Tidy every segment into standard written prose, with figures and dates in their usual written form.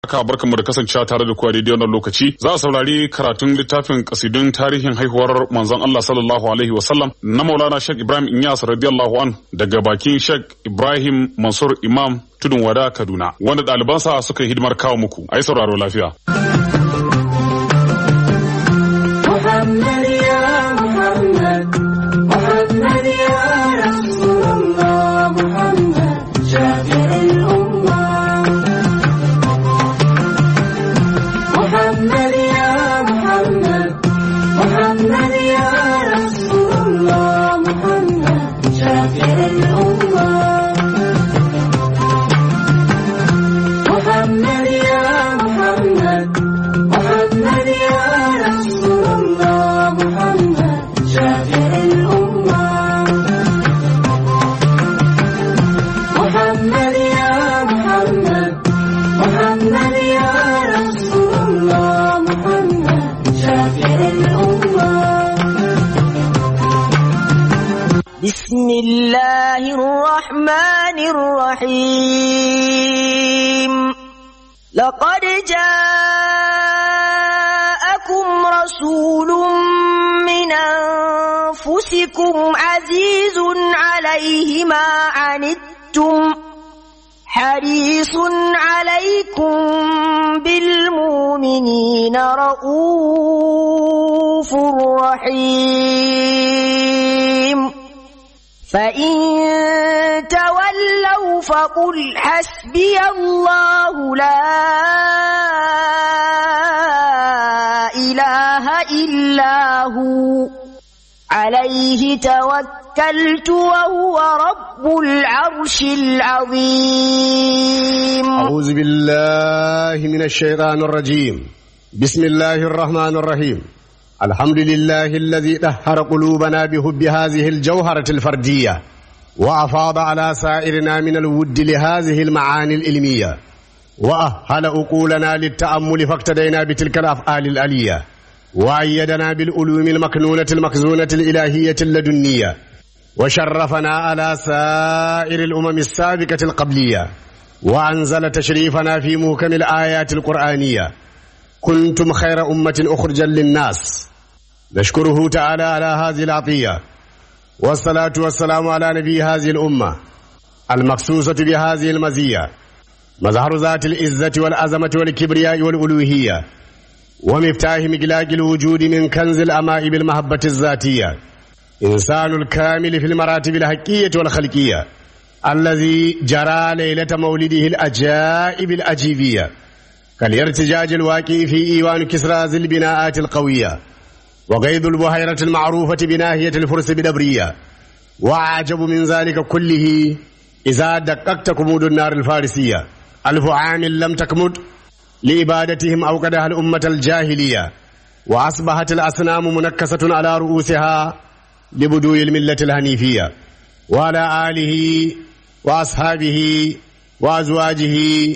Haka barkanmu da kasancewa tare da ku a daidai wannan lokaci. Za a saurari karatun littafin kasidun tarihin haihuwar manzon Allah sallallahu alaihi wasallam na Maulana Sheikh Ibrahim Inyas radiyallahu an daga bakin Sheikh Ibrahim Mansur Imam Tudun Wada Kaduna wanda ɗalibansa suka yi hidimar kawo muku. Ai sauraro lafiya. بسم الله الرحمن الرحيم لقد جاءكم رسول من أنفسكم عزيز عليه ما عنتم حريص عليكم بالمؤمنين رؤوف رحيم فإن تولوا فقل حسبي الله لا إله إلا هو عليه توكلت وهو رب العرش العظيم. أعوذ بالله من الشيطان الرجيم. بسم الله الرحمن الرحيم. الحمد لله الذي طهر قلوبنا بحب هذه الجوهرة الفردية وأفاض على سائرنا من الود لهذه المعاني العلمية وأهل عقولنا للتأمل فاقتدينا بتلك الأفعال العلية وأيدنا بالعلوم المكنونة المخزونة الإلهية اللدنية وشرفنا على سائر الأمم السابقة القبلية وأنزل تشريفنا في محكم الآيات القرآنية. كنتم خير أمة أخرجا للناس. نشكره تعالى على هذه العطية والصلاة والسلام على نبي هذه الأمة المخصوصة بهذه المزية مظهر ذات العزة والعظمة والكبرياء والألوهية ومفتاح مغلاق الوجود من كنز الأمائب المحبة الذاتية إنسان الكامل في المراتب الحقية والخلقية الذي جرى ليلة مولده الأجائب الأجيبية كالارتجاج الواقع في إيوان كسرى ذي البناءات القوية وقيد البحيرة المعروفة بناهية الفرس بدبرية. وأعجب من ذلك كله إذا دققت كمود النار الفارسية 1000 عام لم تكمد لإبادتهم أوقدها الأمة الجاهلية وأصبحت الأصنام منكسة على رؤوسها لبدو الملة الهنيفية وعلى آله وأصحابه وأزواجه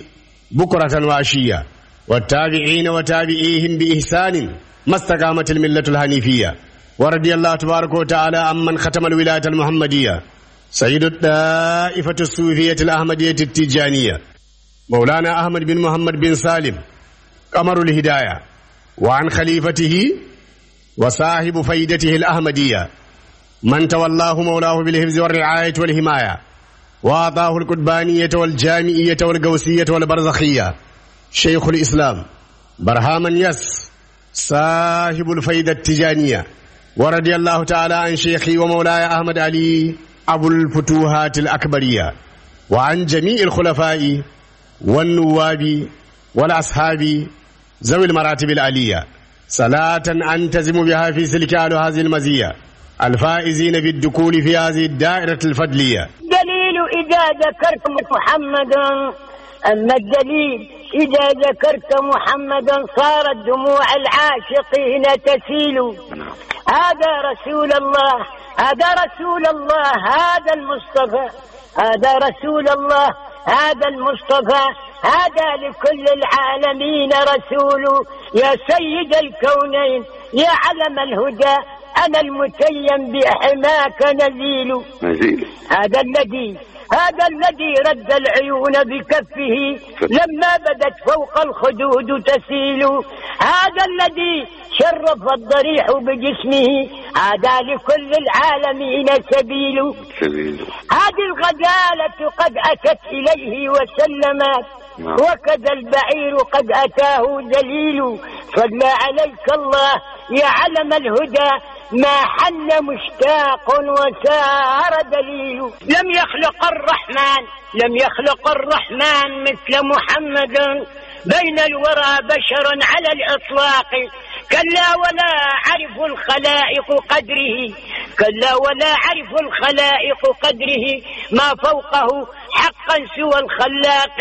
بكرة وعشية والتابعين وتابعيهم بإحسان ما استقامت الملة الهنيفية. ورضي الله تبارك وتعالى عمن ختم الولاية المحمدية سيد الطائفة الصوفية الأحمدية التيجانية مولانا أحمد بن محمد بن سالم قمر الهداية وعن خليفته وصاحب فيدته الأحمدية من تولاه مولاه بالحفظ والرعاية والحماية وأعطاه القطبانية والجامعية والقوسية والبرزخية شيخ الإسلام برهام يس صاحب الفيدة التجانية. ورضي الله تعالى عن شيخي ومولاي أحمد علي أبو الفتوحات الأكبرية وعن جميع الخلفاء والنواب والأصحاب ذوي المراتب العلية صلاة أنتزم بها في سلكال هذه المزية الفائزين بالدخول في هذه الدائرة الفضلية. دليل إذا ذكرت محمدا أما الدليل إذا ذكرت محمدا صارت دموع العاشقين تسيل. هذا رسول الله هذا رسول الله هذا المصطفى هذا رسول الله هذا المصطفى هذا لكل العالمين رسول. يا سيد الكونين يا علم الهدى أنا المتيم بحماك نزيل. هذا الذي هذا الذي رد العيون بكفه لما بدت فوق الخدود تسيل، هذا الذي شرف الضريح بجسمه، هذا لكل العالمين سبيل. هذه الغزالة قد أتت إليه وسلمت، وكذا البعير قد أتاه ذليل. صلى عليك الله يا علم الهدى، ما حن مشتاق وسار دليل. لم يخلق الرحمن مثل محمد، بين الورى بشر على الإطلاق. كلا ولا عرف الخلائق قدره، كلا ولا عرف الخلائق قدره، ما فوقه حقا سوى الخلاق.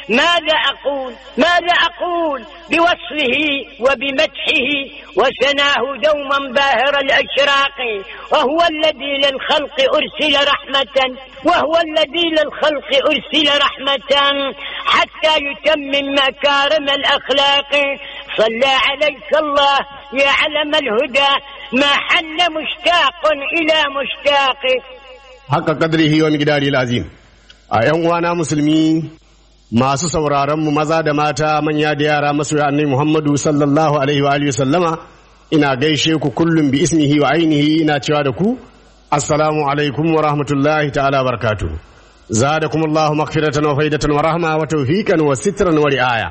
ماذا أقول بوصفه وبمدحه، وسناه دوما باهر الأشراق. وهو الذي للخلق أرسل رحمة، حتى يتمم مكارم الأخلاق. صلى عليك الله يا علم الهدى، ما حن مشتاق إلى مشتاق. حق قدره ومقداره العظيم. ‘Yan uwana musulmi masu sauraronmu maza da mata, manya da yara, masoya annabi Muhammadu sallallahu alaihi wa sallama, ina gaishe ku kullum bi ismihi wa ainihi, ina cewa da ku assalamu alaikum wa rahmatullahi ta'ala barakatuh. Zadakumullahu maghfiratan wa faidatan wa rahma wa tawfiqan wa sitran wa ri'aya.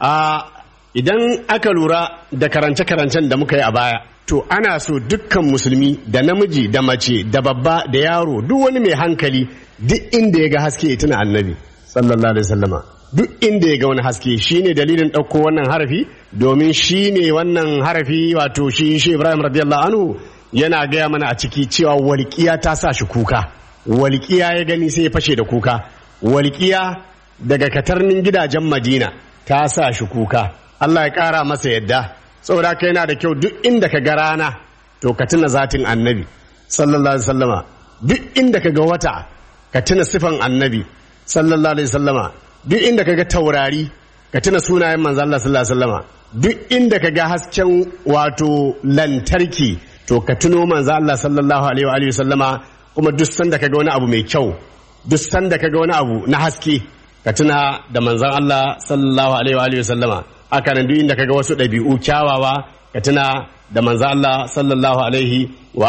Idan aka lura da karance-karancen da muka yi a baya, to ana so dukkan musulmi da namiji da mace da babba da yaro, duk wani mai hankali, duk inda ya ga haske ya tuna annabi sallallahu alaihi wasallama. Duk inda ya ga wani haske shine dalilin ɗauko wannan harafi, domin shine wannan harafi wato shi Ibrahim radiyallahu anhu yana gaya mana a ciki cewa walƙiya ta sa shi kuka. Walƙiya ya gani sai ya fashe da kuka. Walƙiya daga katarnin gidajen Madina ta sa shi kuka. Allah ya ƙara masa yadda. Saboda haka yana da kyau duk inda ka ga rana to ka tuna zatin annabi sallallahu alaihi wasallama. Duk inda ka ga wata ka tuna sifan annabi sallallahu alaihi wasallama. Duk inda ka ga taurari ka tuna sunayen manzo Allah sallallahu alaihi wasallama. Duk inda ka ga hasken wato lantarki to ka tuno manzo Allah sallallahu alaihi wasallama. Kuma duk sanda ka ga wani abu mai kyau, duk sanda ka ga wani abu na haske, ka tuna da manzon Allah sallallahu alaihi wasallama. Haka nan duk inda kaga wasu ɗabi'u kyawawa ka tuna da manzo Allah sallallahu alaihi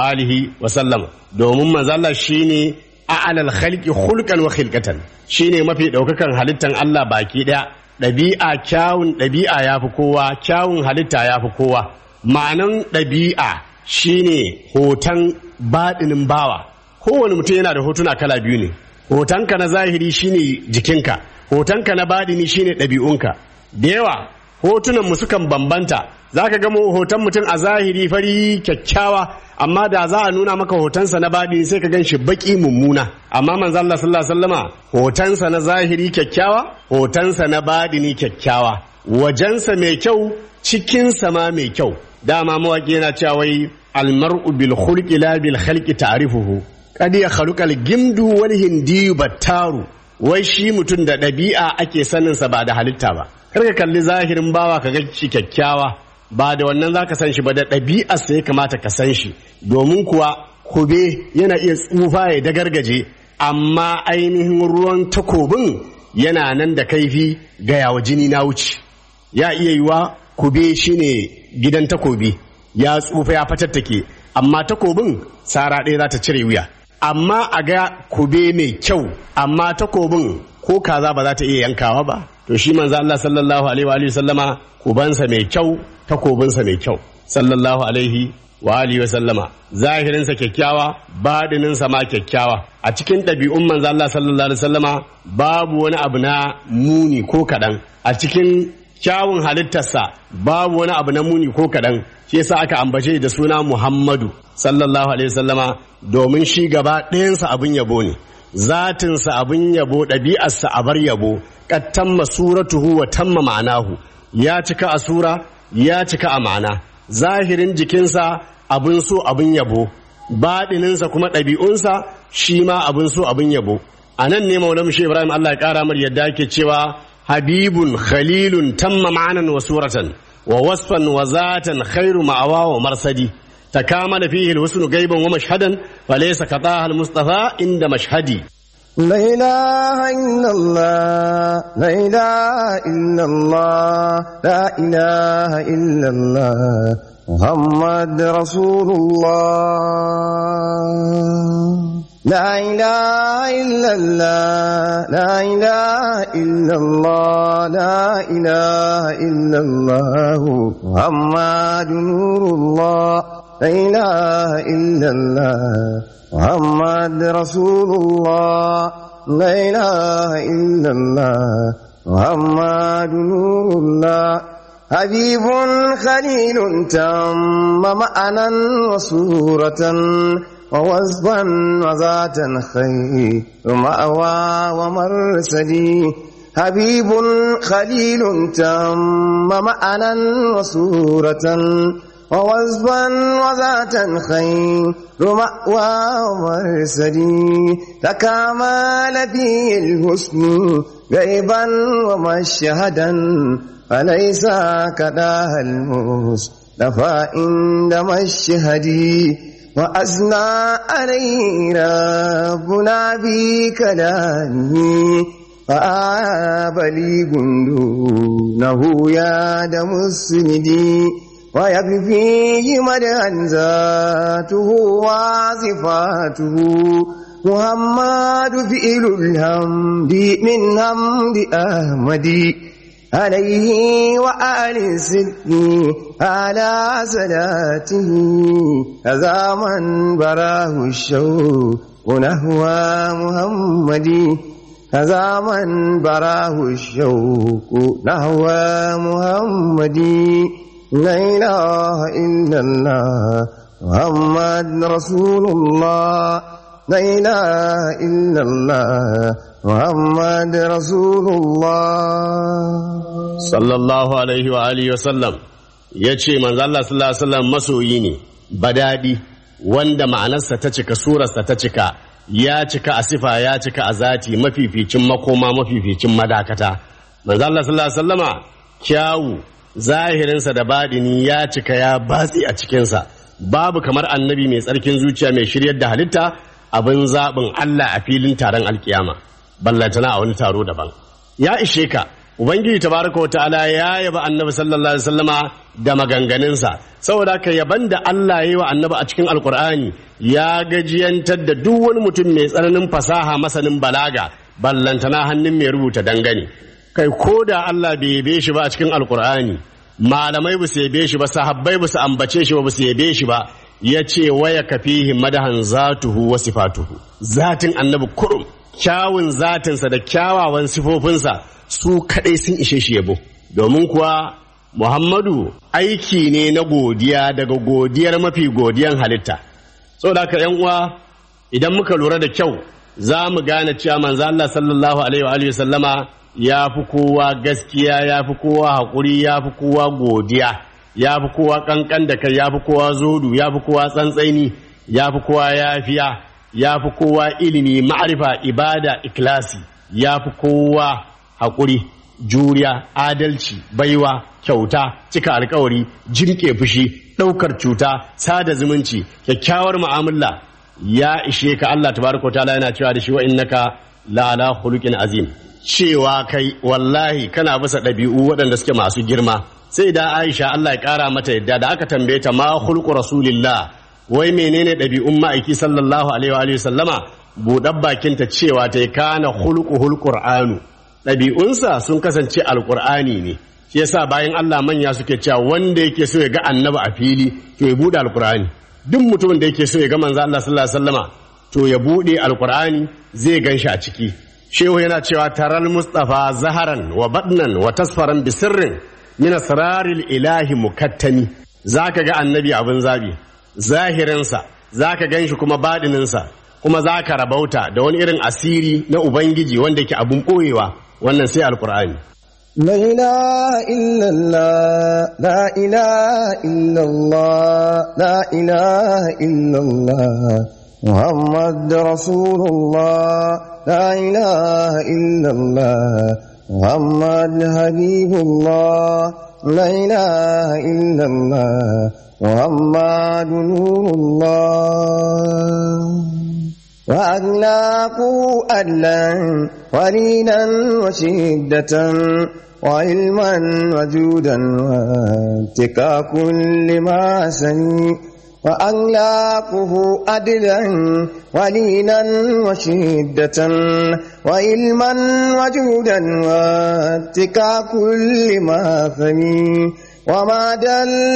wa sallam, domin manzo Allah shine a'lal khalqi khulqan wa khilqatan, shine mafi daukakan halittan Allah baki daya. Kyawun ɗabi'a yafi kowa, kyawun halitta yafi kowa. Ma'anan ɗabi'a shine hoton baɗinin bawa. Kowane mutum yana da hotuna kala biyu ne. Hotonka na zahiri shine jikinka, hotonka na baɗini shine ɗabi'unka. Da yawa hotunan mu sukan bambanta, za ka gamo hoton mutum a zahiri fari kyakkyawa, amma da za a nuna maka hotonsa na baɗi sai ka gan shi baki mummuna. Amma manzo Allah sallallahu alaihi wasallama hotonsa na zahiri kyakkyawa, hotonsa na baɗini kyakkyawa, wajensa mai kyau, cikinsa ma mai kyau. Dama mawaƙi yana cewa wai almar'u bil khulqi la bil khalqi ta'rifuhu, qad yakhluqal gimdu wal hindiyu battaru. Wai shi mutum da ɗabi'a ake saninsa ba da halitta ba. Kar ka kalli zahirin bawa ka ga shi kyakkyawa, ba da wannan za ka san shi ba, da ɗabi'arsa ya kamata ka san shi. Domin kuwa kube yana iya tsufa ya dagargaje, amma ainihin ruwan takobin yana nan da kaifi ga yawa jini na wuce. Ya iya yiwa kube shine gidan takobi, ya tsufa ya fatattake, amma takobin sara ɗaya za ta cire wuya. Amma a ga kube mai kyau, amma takobin ko kaza ba za ta iya yankawa ba. To shi manzo Allah sallallahu alaihi wa sallama kubansa mai kyau, takobinsa mai kyau sallallahu alaihi wa sallama. Zahirinsa kyakkyawa, baɗininsa ma kyakkyawa. A cikin ɗabi'un manzo Allah sallallahu alaihi wa sallama babu wani abu na muni ko kaɗan. A cikin kyawun halittarsa babu wani abu na muni ko kaɗan. Shi yasa aka ambace da suna Muhammadu sallallahu alaihi wa sallama, domin shi gaba ɗayansa abin yabo ne. Zatinsa abin yabo, ɗabi'arsa abar yabo. Qad tamma suratuhu wa tamma ma'anahu, ya cika a sura, ya cika a ma'ana. Zahirin jikinsa abin so abin yabo, baɗininsa kuma ɗabi'unsa shi ma abin so abin yabo. A nan ne Maulana Shehu Ibrahim Allah ya ƙara mar yadda yake cewa habibun khalilun tamma ma'anan wa suratan wa wasfan wa zatan khairu ma'awa wa marsadi. تكامل فيه الحسن غيبا ومشهدا فليس كطه المصطفى عند مشهدي. لا إله إلا الله لا إله إلا الله لا إله إلا الله محمد رسول الله لا إله إلا الله لا إله إلا الله لا إله إلا الله محمد نور الله لا إله إلا الله محمد رسول الله لا إله إلا الله محمد نور الله حبيب خليل تم معنى وصورة ووصفا وذاتا خير مأوى ومرسدي حبيب خليل تم معنى وصورة ووصفا وذاتا خير مأوى ومرسدي تكامل فيه الحسن غيبا ومشهدا فليس كداه المصطفى عند مشهدي وأثنى عليه ربنا بكلامه فآب لي دونه يا دم السندي ويكفيه مدحا ذاته وصفاته محمد فعل الحمد من حمد أحمد عليه وآل الصدق على صلاته هذا من براه الشوق نحو محمد هذا من براه الشوق نحو محمد لا إله إلا الله محمد رسول الله لا إله إلا الله محمد رسول الله sallallahu alaihi wa alihi wa sallam yace manzo Allah sallallahu alaihi wasallam masoyi ne badadi wanda ma'anarsa ta cika surarsa ta cika ya cika a sifa ya cika a zati mafificin makoma mafificin madakata manzo Allah sallallahu alaihi wasallama kyawu zahirinsa da badini ya cika ya batsi a cikinsa babu kamar annabi mai tsarkin zuciya mai shiryar da halitta abin zaɓin Allah a filin taron alkiyama ballantana a wani taro daban ya ishe ka ubangiji tabaraka wa ta'ala ya yaba annabi sallallahu alaihi wasallama da maganganunsa saboda ka yaban da Allah yayi wa annabi a cikin alkur'ani ya gajiyantar da duk wani mutum mai tsananin fasaha masanin balaga ballantana hannun mai rubuta dangane kai koda Allah bai yabe shi ba a cikin alkur'ani malamai ba su yabe shi ba sahabbai ba su ambace shi ba su yabe shi ba yace waya kafihi madahan zatuhu wa sifatuhu zatin annabi kurum kyawun zatinsa da kyawawan sifofinsa su kadai sun ishe shi yabo domin kuwa Muhammadu aiki ne na godiya daga godiyar mafi godiyan halitta saboda haka yan uwa idan muka lura da kyau za mu gane cewa manzo Allah sallallahu alaihi wa alihi sallama ya fi kowa gaskiya ya fi kowa haƙuri ya fi kowa godiya ya fi kowa kankan da kai ya fi kowa zodu ya fi kowa tsantsaini ya fi kowa yafiya ya fi kowa ilimi ma'arifa ibada ikhlasi ya fi kowa haƙuri juriya adalci baiwa kyauta cika alkawari jirke fushi ɗaukar cuta sada zumunci kyakkyawar mu'amala ya ishe ka Allah tabaraka wa ta'ala yana cewa da shi wa innaka la ala khuluqin azim cewa kai wallahi kana bisa ɗabi'u waɗanda suke masu girma sai da Aisha Allah ya ƙara mata yadda da aka tambaye ta ma khulqu rasulillah wai menene ɗabi'un ma'aiki sallallahu alaihi wa sallama buɗar bakinta cewa ta kana khulquhul qur'anu ɗabi'unsa sun kasance alqur'ani ne shi yasa bayan Allah manya suke cewa wanda yake so ya ga annabi a fili to ya buɗe alqur'ani duk mutumin da yake so ya ga manzo Allah sallallahu alaihi wasallama to ya buɗe alqur'ani zai ganshi a ciki shehu yana cewa taral mustafa zaharan wa badnan wa tasfaran bi sirrin min asraril ilahi mukattani zaka ga annabi abin zabi zahirinsa zaka ganshi kuma badininsa kuma zaka rabauta da wani irin asiri na ubangiji wanda yake abun boyewa wannan sai alqur'ani لا إله إلا الله لا إله إلا الله لا إله إلا الله محمد رسول الله لا إله إلا الله محمد حبيب الله لا إله إلا الله محمد نور الله وأغلاقه أدلا ولينا وشدة وعلما وجودا واتقى كل ما سني وأغلاقه أدلا ولينا وشدة وعلما وجودا واتقى كل ما ثني وما دل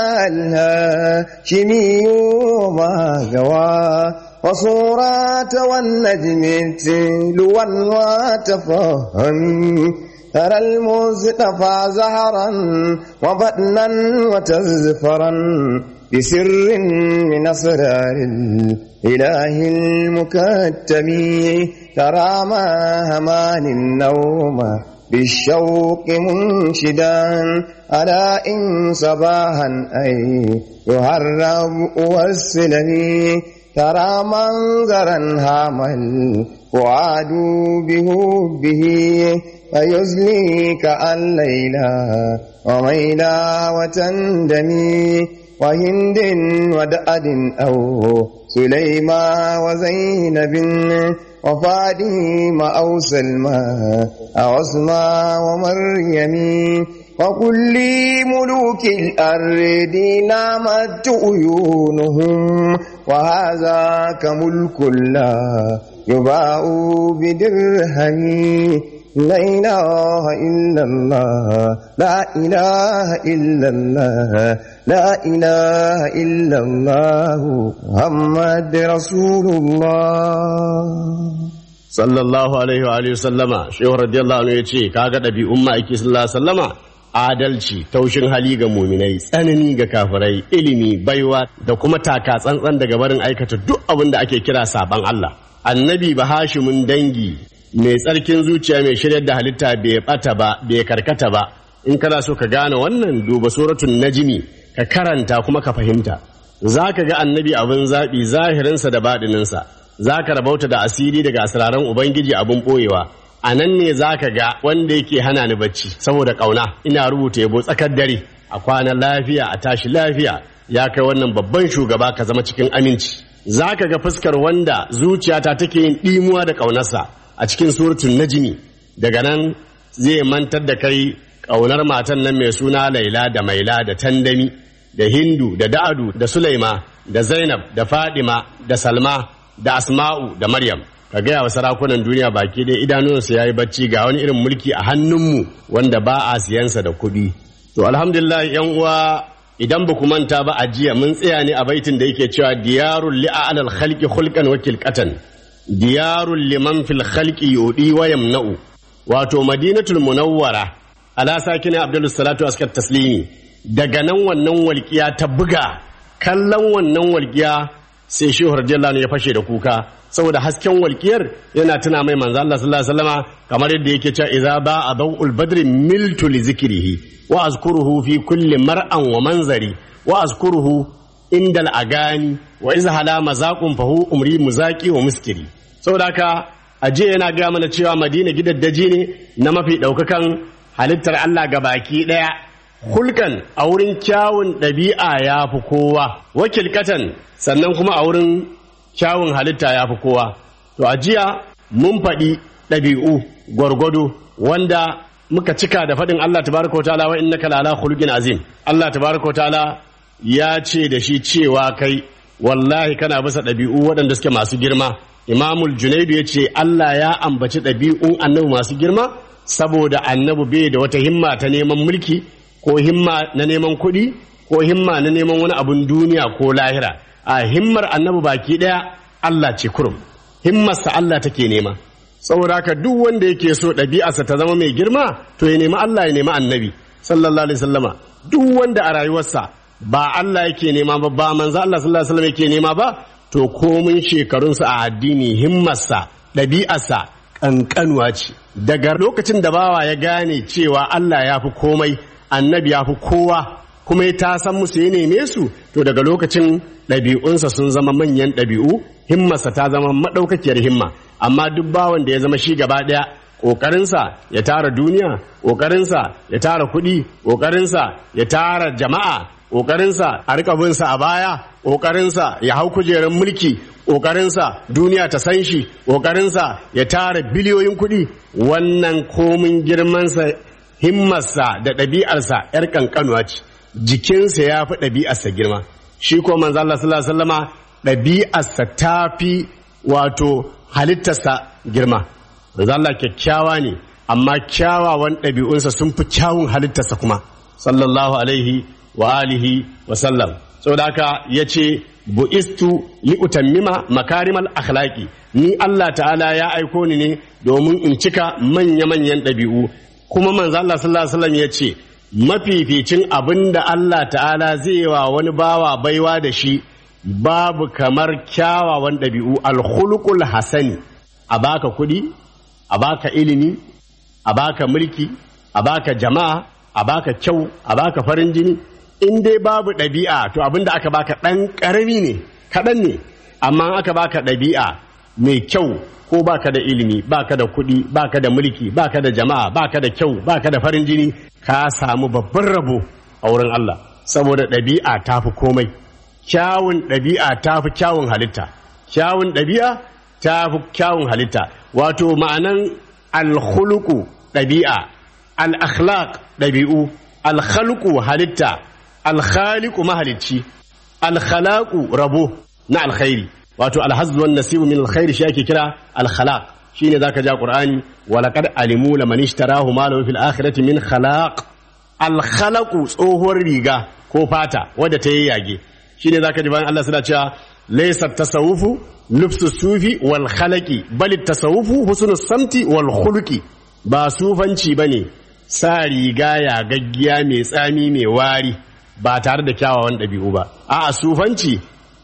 الهاشمي وما غوى وصورات والنجم تلوا وتفهم ترى المصطفى زهرا وبطنا وتزفرا بسر من أسرار الإله المكتم ترى ما همان النوم بالشوق منشدا ألا إن صباحا أي يهرب والسلم ترى منظرا هام الفؤاد بهبه فيزليك الليلى وميلا وتندمي وهند ودأد أو سليما وزينب وفاديم أو سلمى أو أسمى ومريم وكل ملوك الأرض نامت عيونهم وهذا كملك لا يباع بدرهم لا إله إلا الله لا إله إلا الله لا إله إلا الله محمد رسول الله sallallahu alaihi wa alihi sallama shehu radiyallahu anhu yace kaga dabi'un ma'aiki sallallahu alaihi sallama adalci taushin hali ga muminai tsanani ga kafirai ilimi baiwa da kuma taka tsantsan daga barin aikata duk abin da ake kira saban Allah annabi bahashimin dangi mai tsarkin zuciya mai shiryar da halitta bai bata ba bai karkata ba in kana so ka gane wannan duba suratul najmi ka karanta kuma ka fahimta zaka ga annabi abin zabi zahirinsa da badininsa za ka rabauta da asiri daga asiraran Ubangiji abin ɓoyewa a nan ne za ka ga wanda yake hana ni bacci saboda ƙauna ina rubuta yabo tsakar dare a kwana lafiya a tashi lafiya ya kai wannan babban shugaba ka zama cikin aminci za ka ga fuskar wanda zuciyata take yin ɗimuwa da ƙaunarsa a cikin suratul najmi daga nan zai mantar da kai ƙaunar matan nan mai suna laila da maila da tandami da hindu da da'adu da sulaima da zainab da fadima da salma da asma'u da maryam ka gaya wa sarakunan duniya baki dai idanunsu ya yi bacci ga wani irin mulki a hannunmu wanda ba a siyansa da kuɗi to alhamdulillah yan uwa idan ba ku manta ba a jiya mun tsaya ne a baitin da yake cewa diyarul li'al khalqi khulqan wa kilqatan diyarul liman fil khalqi yudi wa yamna'u wato madinatul munawwara ala sakina abdul salatu askar taslimi daga nan wannan walƙiya ta buga kallon wannan walƙiya sai shehu radiyallahu ya fashe da kuka saboda hasken walƙiyar yana tuna mai manzo Allah sallallahu alaihi wasallama kamar yadda yake cewa idza ba adawul badri miltu li zikrihi wa azkuruhu fi kulli mar'an wa manzari wa azkuruhu indal agani wa iz hala mazaqun fahu umri muzaqi wa muskiri saboda haka aje yana ga mana cewa Madina gidaddaji ne na mafi daukakan halittar Allah gabaki daya hulkan a wurin kyawun ɗabi'a ya fi kowa wakilkatan sannan kuma a wurin kyawun halitta ya fi kowa to a jiya mun faɗi ɗabi'u gwargwado wanda muka cika da faɗin Allah tabaraka ta'ala wa innaka la'ala khuluqin azim Allah tabaraka ta'ala ya ce da shi cewa kai wallahi kana bisa ɗabi'u waɗanda suke masu girma Imamul Junaidu ya ce Allah ya ambaci ɗabi'un annabi masu girma saboda annabi bai da wata himma ta neman mulki ko himma na neman kuɗi ko himma na neman wani abun duniya ko lahira a himmar annabi baki ɗaya Allah ce kurum himmarsa Allah take nema saboda haka duk wanda yake so ɗabi'arsa ta zama mai girma to ya nemi Allah ya nemi annabi sallallahu alaihi wasallama duk wanda a rayuwarsa ba Allah yake nema ba ba manzo Allah sallallahu alaihi wasallam yake nema ba to komin shekarunsa a addini himmarsa ɗabi'arsa ƙanƙanuwa ce daga lokacin da bawa ya gane cewa Allah ya fi komai annabi ya fi kowa kuma ya ta san musu ya neme su to daga lokacin ɗabi'unsa sun zama manyan ɗabi'u himmarsa ta zama maɗaukakiyar himma amma duk bawan da ya zama shi gaba ɗaya ƙoƙarinsa ya tara duniya ƙoƙarinsa ya tara kuɗi ƙoƙarinsa ya tara jama'a ƙoƙarinsa a rika bin sa a baya, ƙoƙarinsa ya hau kujerar mulki, ƙoƙarinsa duniya ta san shi, ƙoƙarinsa ya tara biliyoyin kuɗi. Wannan komin girmansa, himmarsa da ɗabi'arsa ‘yar ƙanƙanuwa ce, jikinsa ya fi ɗabi'arsa girma. Shi ko manzo Allah sallallahu alaihi wasallama ɗabi'arsa ta fi wato halittarsa girma. Manzo Allah kyakkyawa ne, amma kyawawan ɗabi'unsa sun fi kyawun halittarsa kuma. Sallallahu alaihi wa alihi wa sallam. Saboda haka yace bu'istu li utammima makarimal akhlaqi. Ni Allah ta'ala ya aiko ni ne domin in cika manya-manyan ɗabi'u. Kuma manzo Allah sallallahu alaihi wasallam yace mafificin abinda Allah ta'ala zai yi wa wani bawa baiwa da shi babu kamar kyawawan ɗabi'u, alkhuluqul hasani. A baka kuɗi, a baka ilimi, a baka mulki, a baka jama'a, a baka kyau, a baka farin jini. In dai babu ɗabi'a to abinda aka baka ɗan ƙarami ne, kaɗan ne. Amma aka baka ɗabi'a mai kyau, ko baka da ilimi, baka da kuɗi, baka da mulki, baka da jama'a, baka da kyau, baka da farin jini, ka samu babban rabo a wurin Allah. Saboda ɗabi'a ta fi komai. Kyawun ɗabi'a ta fi kyawun halitta. Kyawun ɗabi'a ta fi kyawun halitta. Wato ma'anan alkhuluku ɗabi'a, al-akhlaq ɗabi'u, al-khalqu halitta, al-khaliqu mahalicci, al-khalaqu rabo na alkhairi. Wato alhazzu wan nasibu min alkhairi shi ake kira al-khalaq. Shine zaka ja Qur'ani wa laqad alimu laman ishtarahu ma lahu fil akhirati min khalaq. Al-khalaqu tsohuwar riga ko fata wadda ta yayyage. Shine zaka ji bayan Allah suna cewa laysa tasawufu lubsu sufi wal khalaqi bal tasawufu husnus samti wal khuluqi. Ba sufanci bane sa riga ya gaggiya mai tsami mai wari ba tare da kyawawan ɗabi'u ba. A'a sufanci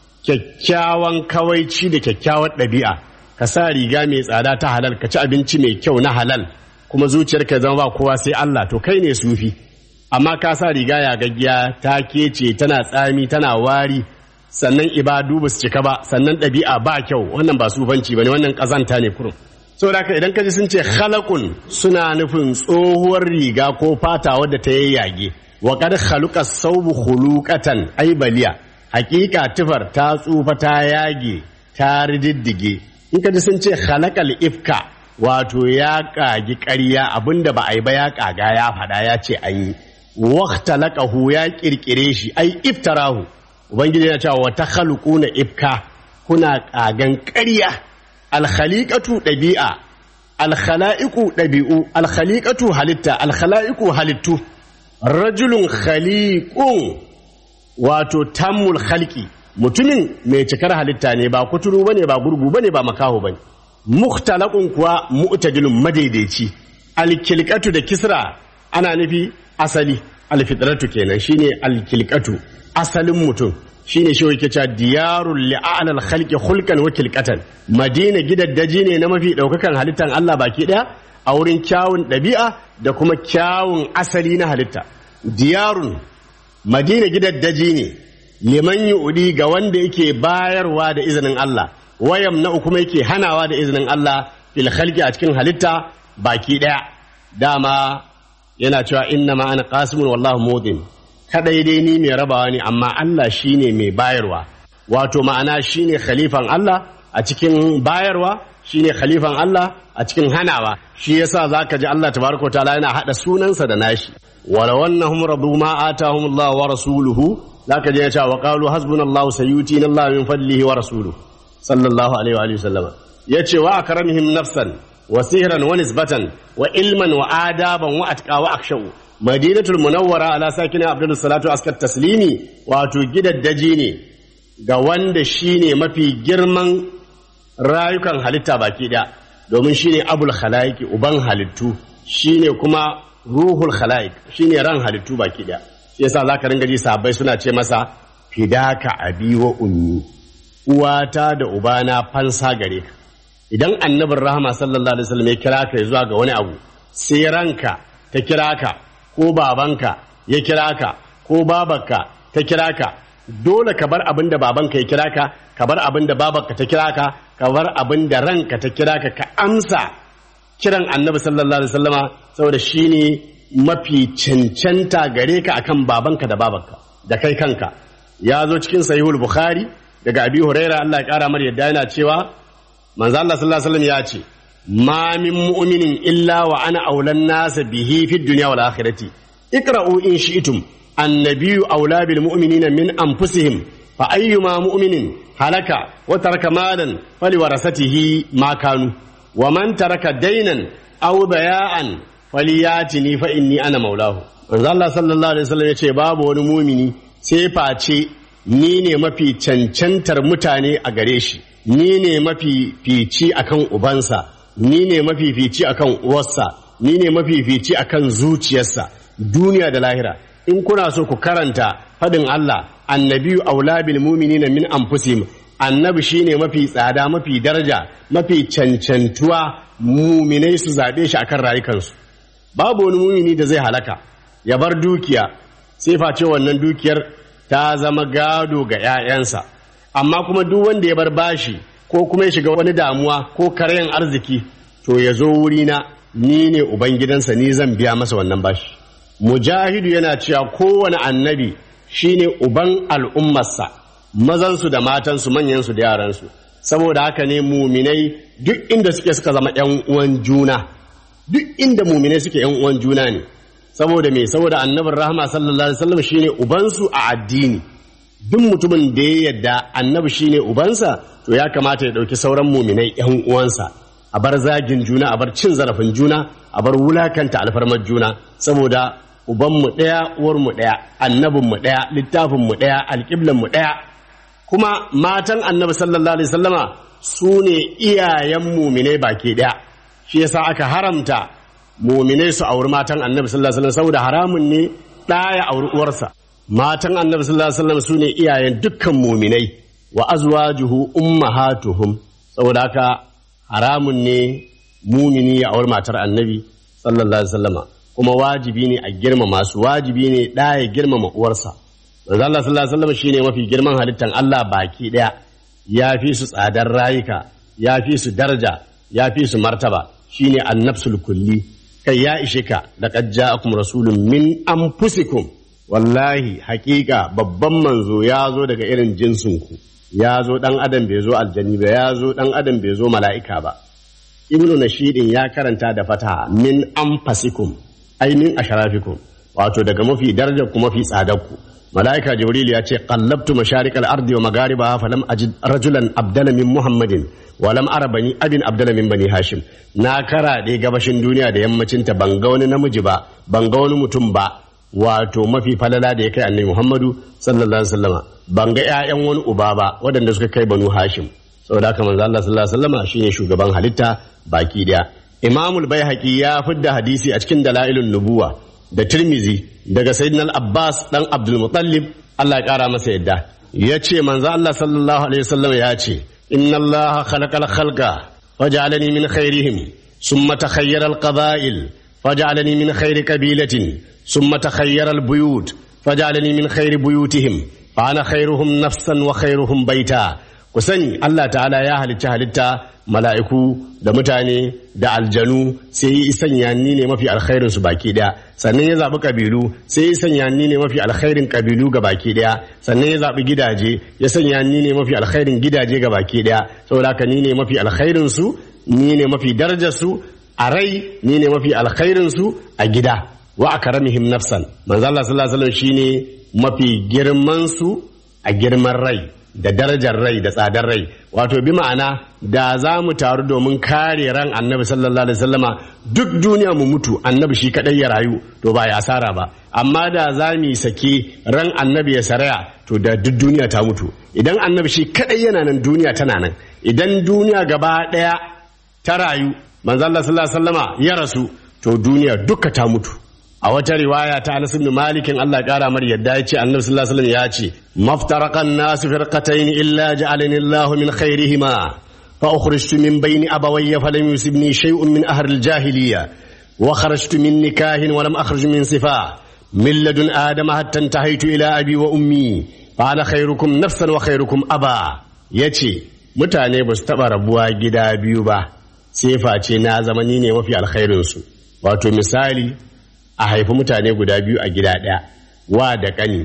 kyakkyawan kawaici da kyakkyawar ɗabi'a. Ka sa riga mai tsada ta halal, ka ci abinci mai kyau na halal, kuma zuciyarka zama ba kowa sai Allah, to kai ne sufi. Amma ka sa riga ya gaggiya ta kece, tana tsami, tana wari, sannan ibadu ba su cika ba, sannan ɗabi'a ba kyau, wannan ba sufanci bane, wannan ƙazanta ne kurum. Saboda haka idan ka ji sun ce khalaqun suna nufin tsohuwar riga ko fata wadda ta yayyage. Wa qad khaluqa sawbu khuluqatan ay baliya. Hakika tufar ta tsufa ta yage ta rididdige. In ka ji sun ce khalaqal ifka wato ya kagi ƙarya, abinda ba a yi ba ya kaga ya fada ya ce an yi. Waqtalaqahu ya kirkire shi ai iftarahu. Ubangiji yana cewa wa takhaluquna ifka, kuna kagan ƙarya. Alkhaliqatu ɗabi'a, alkhala'iku ɗabi'u, alkhaliqatu halitta, alkhala'iku halittu. Rajulun khaliqun wato tammul khalqi, mutumin mai cikar halitta ne, ba kuturu bane, ba gurgu bane, ba makaho bane. Mukhtalaqun kuwa mu'tadilun madaidaici. Alkilqatu da kisra ana nufi asali, alfitratu kenan shine alkilqatu, asalin mutum. Shine shi yake cewa diyarul li'anal khalqi khulqan wa kilqatan. Madina gidaddaji ne na mafi daukakan halittan Allah baki daya a wurin kyawun dabi'a da kuma kyawun asali na halitta. Diyarun Madina gidaddaji ne liman yu'di ga wanda yake bayarwa da izinin Allah, wayam na kuma yake hanawa da izinin Allah fil khalqi a cikin halitta baki daya. Dama yana cewa inna ma ana qasimun wallahu mudin. Kadai dai ni mai rabawa ne, amma Allah shine mai bayarwa. Wato ma'ana shine khalifan Allah a cikin bayarwa, shine khalifan Allah a cikin hanawa. Shi yasa zaka ji Allah tabaraka ta'ala yana hada sunansa da nashi. Wala wannahum radu ma atahum Allah wa rasuluhu, zaka ji ya ce wa qalu hasbunallahu sayutina Allah min fadlihi wa rasuluhu sallallahu alaihi wa alihi wasallama. Yace wa akramihim nafsan wa sihran wa nisbatan wa ilman wa adaban wa atqa wa akshaw. Madinatul Munawwara ala sakina Abdul Salatu askar taslimi wato gidaddaji ne ga wanda shine mafi girman rayukan halitta baki daya, domin shine abul khalaiqi, uban halittu, shine kuma ruhul khalaiq, shine ran halittu baki daya. Shi yasa zaka ringa ji sahabbai suna ce masa fidaka abi wa ummi, uwata da ubana fansa gare ka. Idan annabin rahama sallallahu alaihi wasallam ya kira ka zuwa ga wani abu, sai ranka ta kira ka, ko babanka ya kira ka, ko babarka ta kira ka, dole ka bar abin da babanka ya kira ka, ka bar abin da babarka ta kira ka, ka bar abin da ranka ta kira ka, ka amsa kiran annabi sallallahu alaihi wasallama, saboda shine mafi cancanta gare ka akan babanka da babarka. da kai kanka ya zo cikin sahihul bukhari daga abi huraira Allah ya kara mar yadda yana cewa manzo Allah sallallahu alaihi wasallam ya ce ma min mu'minin illa wa ana aulan nas bihi fid dunya wal akhirati iqra'u in shi'tum annabiyyu aula bil mu'minina min anfusihim fa ayyuma mu'minin halaka wa taraka malan faliwarasatihi ma kanu wa man taraka daynan aw baya'an faliyatini fa inni ana maulahu manzo Allah sallallahu alaihi wasallam yace babu wani mumini sai face ni ne mafi cancantar mutane a gare shi ni ne mafi fici akan ubansa ni ne mafi fici akan uwarsa ni ne mafi fici akan zuciyarsa duniya da lahira in kuna so ku karanta fadin Allah annabiyu aula bil mu'minina min anfusihim annabi shine mafi tsada mafi daraja mafi cancantuwa muminai su zabe shi akan rayukansu babu wani mumini da zai halaka ya bar dukiya sai face wannan dukiyar ta zama gado ga 'ya'yansa amma kuma duk wanda ya bar bashi ko kuma ya shiga wani damuwa ko karyan arziki to ya zo wurina ni ne ubangidansa ni zan biya masa wannan bashi mujahidu yana cewa kowane annabi shine uban al'ummarsa mazansu da matansu manyansu da yaransu saboda haka ne muminai duk inda suka zama 'yan uwan juna duk inda muminai suke 'yan uwan juna ne saboda me saboda annabin rahama sallallahu alaihi wasallam shine ubansu a addini duk mutumin da ya yadda annabi shine ubansa to ya kamata ya dauki sauran muminai 'yan uwansa a bar zagin juna a bar cin zarafin juna a bar wulakanta alfarmar juna saboda ubanmu ɗaya uwarmu ɗaya annabinmu ɗaya littafinmu ɗaya alƙiblanmu ɗaya kuma matan annabi sallallahu alaihi wasallama su ne iyayen muminai baki ɗaya shi yasa aka haramta muminai su auri matan annabi sallallahu alaihi wasallam saboda haramun ne ɗaya auri uwarsa matan annabi sallallahu alaihi wasallam su ne iyayen dukkan muminai wa azwajuhu ummahatuhum saboda haka haramun ne mumini ya auri matar annabi sallallahu alaihi wasallama kuma wajibi ne a girmama su wajibi ne ɗa ya girmama uwarsa manzo Allah sallallahu alaihi wasallam shine mafi girman halittan Allah baki daya ya fi su tsadar rayuka ya fi su daraja ya fi su martaba shine annabsul kulli kai ya ishe ka laqad ja'akum rasulun min anfusikum wallahi haƙiƙa babban manzo ya zo daga irin jinsinku ya zo dan adam bai zo aljanni ba ya zo dan adam bai zo mala'ika ba ibnu nashidin ya karanta da fataha min anfasikum ai min asharafikum wato daga mafi darajar ku mafi tsadar ku malaika jibril ya ce qallabtu masharikal ardi wa magharibaha falam ajid rajulan abdala min muhammadin wa lam ara bani abin abdala min bani hashim na karaɗe gabashin duniya da yammacin ta ban ga wani namiji ba ban ga wani mutum ba wato mafi falala da ya kai annabi muhammadu sallallahu alaihi wasallama ban ga ƴaƴan wani uba ba waɗanda suka kai banu hashim saboda haka manzo Allah sallallahu alaihi wasallama shine shugaban halitta baki daya Imamul Baihaqi ya fidda hadisi a cikin Dalailun Nubuwa da Tirmizi daga Sayyidina Al-Abbas dan Abdul Muttalib Allah ya kara masa yadda yace manzo Allah sallallahu alaihi wasallam ya ce inna Allah khalaqal khalqa waja'alani min khairihim thumma takhayyara al-qaba'il faj'alani min khairi qabilatin thumma takhayyara al-buyut faj'alani min khairi buyutihim fa ana khairuhum nafsan wa khairuhum baita ku sani Allah ta'ala ya halitta mala'iku da mutane da aljanu sai yi sanya ni ne mafi alkhairin su baki daya sannan ya zabi kabilu sai yi sanya ni ne mafi alkhairin kabilu ga baki daya sannan ya zabi gidaje ya sanya ni ne mafi alkhairin gidaje ga baki daya saboda haka ni ne mafi alkhairin su ni ne mafi darajar su a rai ni ne mafi alkhairin su a gida wa akramihim nafsan manzo Allah sallallahu alaihi wasallam shine mafi girman su a girman rai da darajar rai da tsadar rai wato bi ma'ana da za mu taru domin kare ran annabi sallallahu alaihi wasallama duk duniya mu mutu annabi shi kadai ya rayu to ba ya asara ba amma da za mu sake ran annabi ya saraya to da duk duniya ta mutu idan annabi shi kadai yana nan duniya tana nan idan duniya gaba daya ta rayu manzo Allah sallallahu alaihi wasallama ya rasu to duniya duka ta mutu a wata riwaya ta Anas ibn Malik Allah ya kara mar yadda yace Annabi sallallahu alaihi wasallam ya ce maftaraqan nas firqatayn illa ja'alani Allah min khairihima fa ukhrijtu min bayni abawayya falam yusibni shay'un min ahli al-jahiliyya wa kharajtu min nikahin wa lam akhruj min sifa min ladun adam hatta intahaytu ila abi wa ummi fa ana khairukum nafsan wa khairukum aba yace mutane ba su taba rabuwa gida biyu ba sai face na zamani ne mafi alkhairin su wato misali a haifi mutane guda biyu a gida ɗaya wa da ƙani ko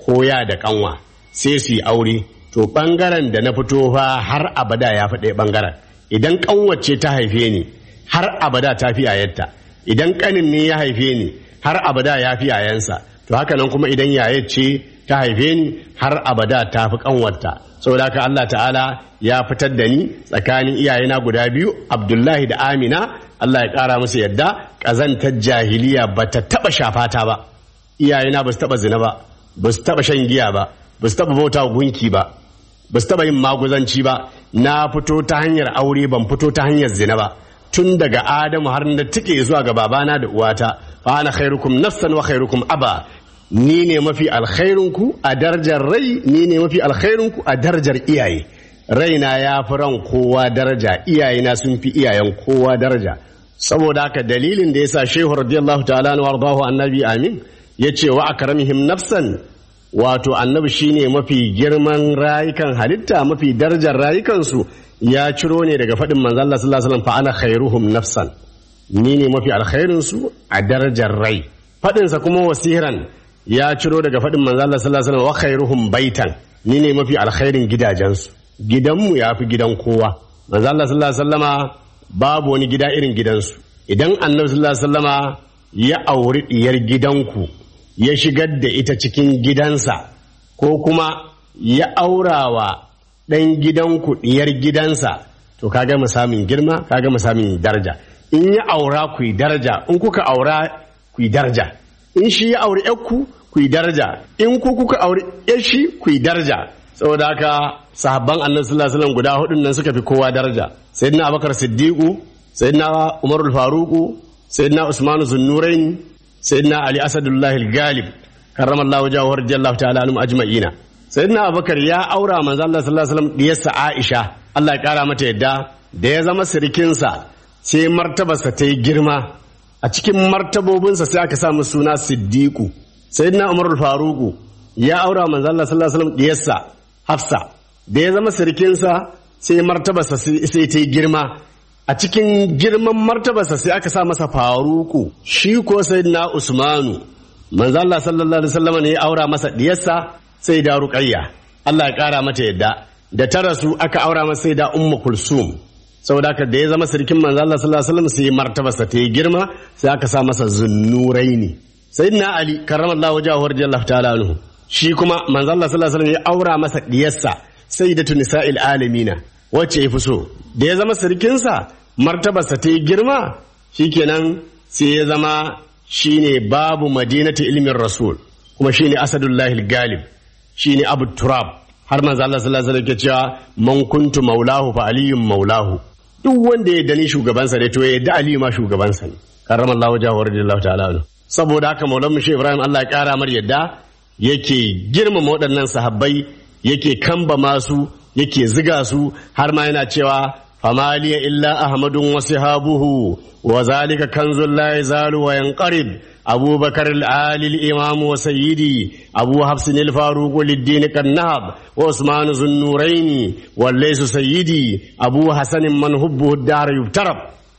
ko ya da kanwa sai su yi aure to ɓangaren da na fito fa har abada ya fi ɗaya ɓangaren. Idan kanwace ta haife ni har abada ta fi yayarta, idan kanin ne ya haife ni har abada ya fi yayansa, to haka nan kuma idan yayar ce ta haife ni har abada ta fi kanwarta. Saboda haka Allah ta'ala ya fitar da ni tsakanin iyayena guda biyu Abdullahi da Amina, Allah ya ƙara musu yadda. Ƙazantar jahiliya ba ta taɓa shafata ba, iyayena ba su taɓa zina ba, ba su taɓa shan giya ba, ba su taɓa bauta gunki ba, ba su taɓa yin maguzanci ba. Na fito ta hanyar aure, ban fito ta hanyar zina ba. Tun daga Adamu har na tike zuwa ga babana da uwata, fa ana khairukum nafsan wa khairukum aba. Ni ne mafi alkhairinku a darajar rai, ni ne mafi alkhairinku a darajar iyaye. Raina ya fi ran kowa daraja, iyayena sun fi iyayen kowa daraja. Saboda haka dalilin da yasa Shehu radiyallahu ta'ala anhu wardahu annabi amin yace wa akramihim nafsan, wato annabi shine mafi girman rayukan halitta, mafi darajar rayukansu, ya ciro ne daga faɗin manzo Allah sallallahu alaihi wasallam fa ana khairuhum nafsan, ni ne mafi alkhairin su a darajar rai. Faɗinsa kuma wasiran ya ciro daga faɗin manzo Allah sallallahu alaihi wasallam wa khairuhum baitan, ni ne mafi alkhairin gidajensu. Gidanmu ya fi gidan kowa. Manzo Allah sallallahu alaihi wasallama babu wani gida irin gidansu. Idan annabi sallallahu alaihi wasallama ya auri diyar gidanku ya shigar da ita cikin gidansa, ko kuma ya aurawa ɗan gidanku diyar gidansa, to kaga mu samun girma, kaga mu samun daraja. In ya aura ku yi daraja, in kuka aura ku yi daraja. In shi ya auri ƴarku ku yi daraja, in ku kuka auri ƴar shi ku yi daraja. Saboda haka sahabban annabi sallallahu alaihi wasallam guda hudun nan suka fi kowa daraja. Sayyidina Abubakar Siddiqu, sayyidina Umar al-Faruqu, sayyidina Usman Zunnurain, sayyidina Ali Asadullah al-Ghalib, karramallahu wajhahu radiyallahu ta'ala anhum ajma'ina. Sayyidina Abubakar ya aura manzo Allah sallallahu alaihi wasallam diyarsa Aisha, Allah ya kara mata yadda, da ya zama sirikinsa sai martabarsa ta yi girma. A cikin martabobinsa sai aka sa masa suna Siddiqu. Sayyidina Umar al-Faruqu ya aura manzo Allah sallallahu alaihi wasallam diyarsa Hafsa, da ya zama sirikinsa sai martabarsa sai ta yi girma. A cikin girman martabarsa sai aka sa masa Faruku. Shi ko sayyidina Usmanu manzo Allah sallallahu alaihi wasallam ne ya aura masa diyarsa sai da Ruqayya, Allah ya kara mata yadda. Da ta rasu aka aura masa sai da Ummu Kulsum. Saboda haka da ya zama sirikin manzo Allah sallallahu alaihi wasallam sai martabarsa ta yi girma, sai aka sa masa Zunnuraini. Sayyidina Ali karramallahu wajhahu radiyallahu ta'ala anhu, shi kuma manzo Allah sallallahu alaihi wasallam ya aura masa diyarsa sayyidatu nisa'il alamina, wacce ya fi so. Da ya zama sirikinsa martabarsa ta yi girma, shikenan sai ya zama shine babu madinati ilmin rasul, kuma shine asadullahi al-galib, shine abu turab. Har manzo Allah sallallahu alaihi wasallam ke cewa man kuntu maulahu fa aliyyun maulahu. Duk wanda ya dani shugabansa ne to ya da Ali ma shugabansa ne, karramallahu wajhahu radiyallahu ta'ala anhu. Saboda haka maulan mu Shehu Ibrahim Allah ya kara mar yadda yake girmama waɗannan sahabbai, yake kamba masu, yake ziga su, har ma yana cewa famaliya illa ahmadun wa sahabuhu wa zalika kanzul la yazalu wa yanqarib. Abubakar al-ali al-imam wa sayyidi Abu Hafs al-Faruq lid-din kan-nahab wa Usman Zunnuraini wa laysa sayyidi Abu Hasan man hubbuhu ad-dar yubtarab.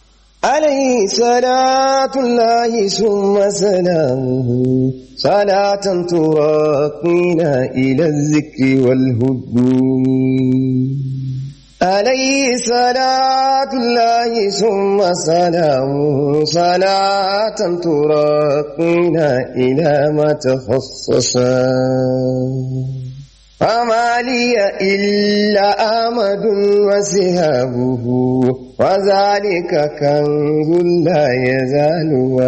عليه صلاة الله ثم سلامه صلاة تراقينا إلى الذكر والهدوء. عليه صلاة الله ثم سلامه صلاة تراقينا إلى ما تخصصا. فما لي إلا أمد وسهابه وذلك كنز لا يزال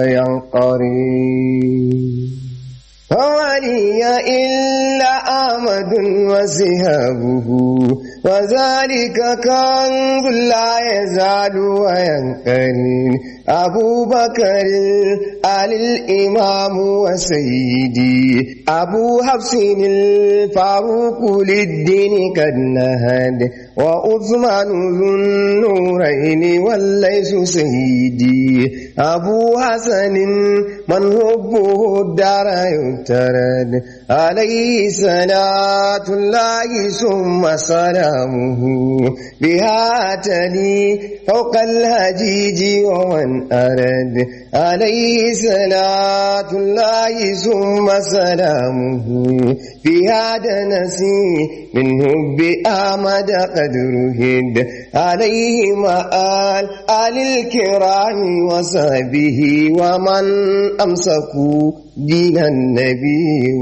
وينقري. فما لي إلا أمد وسهابه وذلك كنز لا يزال وينقري. أبو بكر الإمام وسيدي أبو حفص الفاروق للدين قد نهد وعثمان ذو النورين والليث سيدي أبو حسن من حبه الدار يبترد. عليه صلاة الله ثم سلامه بها تلي فوق الهجيج ومن أرد. عليه صلاة الله ثم سلامه في هذا نسي من حب أحمد قدره عليه مآل آل الكرام وصحبه ومن أمسكوا دين النبي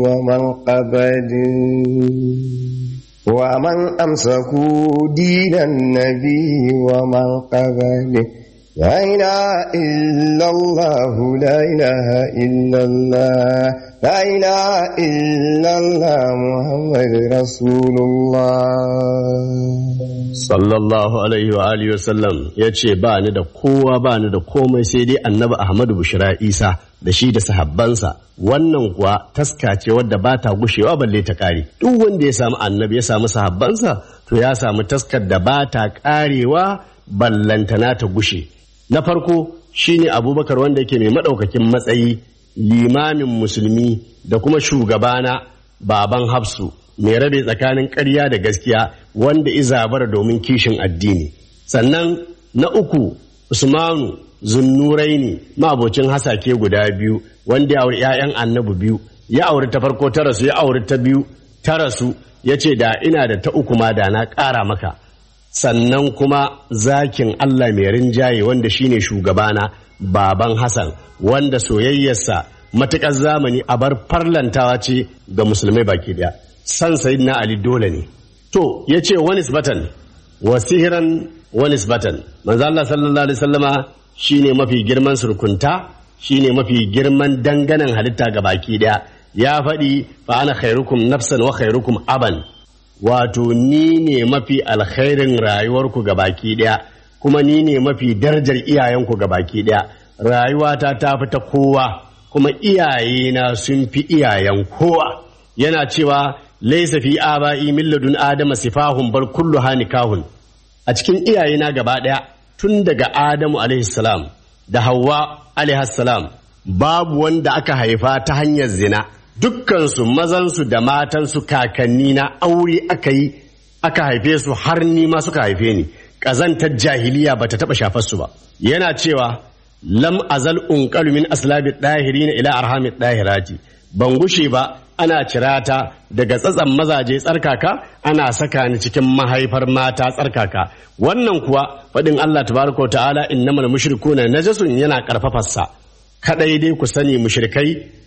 ومن أمسكوا دين النبي ومن قبله لا إله إلا الله لا إله إلا الله لا إله إلا الله محمد رسول الله sallallahu alaihi wa alihi wasallam ya ce ba ni da kowa ba ni da komai sai dai annabi Ahmadu Bushra Isa da shi da sahabbansa wannan kuwa taska ce wadda ba ta gushewa balle ta kare duk wanda ya samu annabi ya samu sahabbansa to ya samu taskar da ba ta karewa ballantana ta gushe na farko shine Abubakar wanda yake mai madaukakin matsayi limamin musulmi da kuma shugabana baban Hafsu mai rabe tsakanin ƙarya da gaskiya wanda izabara domin kishin addini sannan na uku Usmanu Zunnuraini mabocin hasake guda biyu wanda ya auri ƴaƴan annabi biyu ya auri ta farko ta rasu ya auri ta biyu ta rasu yace da ina da ta uku ma da na ƙara maka sannan kuma zakin Allah mai rinjaye wanda shine shugabana baban Hassan wanda soyayyarsa matuƙar zamani a bar farlantawa ce ga musulmai baki daya san sayyidina Ali dole ne to yace wani nisbatan wa sihiran wa nisbatan manzo Allah sallallahu alaihi wasallama shine mafi girman surkunta shine mafi girman danganan halitta ga baki daya ya faɗi fa ana khairukum nafsan wa khairukum aban wato ni ne mafi alkhairin rayuwarku ga baki daya kuma ni ne mafi darajar iyayenku ga baki daya rayuwata ta fi ta kowa kuma iyayena sun fi iyayen kowa yana cewa laysa fi aba'i min ladun adama sifahum bal kulluha nikahun a cikin iyayena gaba daya tun daga Adamu alaihi salam da Hawwa alaihi salam babu wanda aka haifa ta hanyar zina dukkansu mazansu da matansu kakanni na aure aka yi aka haife su har ni ma suka haife ni ƙazantar jahiliya bata taɓa shafar su ba yana cewa lam azal unqalu min aslabi dahirin ila arhami dahirati ban gushe ba ana cirata daga tsatsan mazaje tsarkaka ana saka ni cikin mahaifar mata tsarkaka wannan kuwa faɗin Allah tabaraka ta'ala innamal mushrikuna najasun yana karfafarsa kadai dai ku sani mushrikai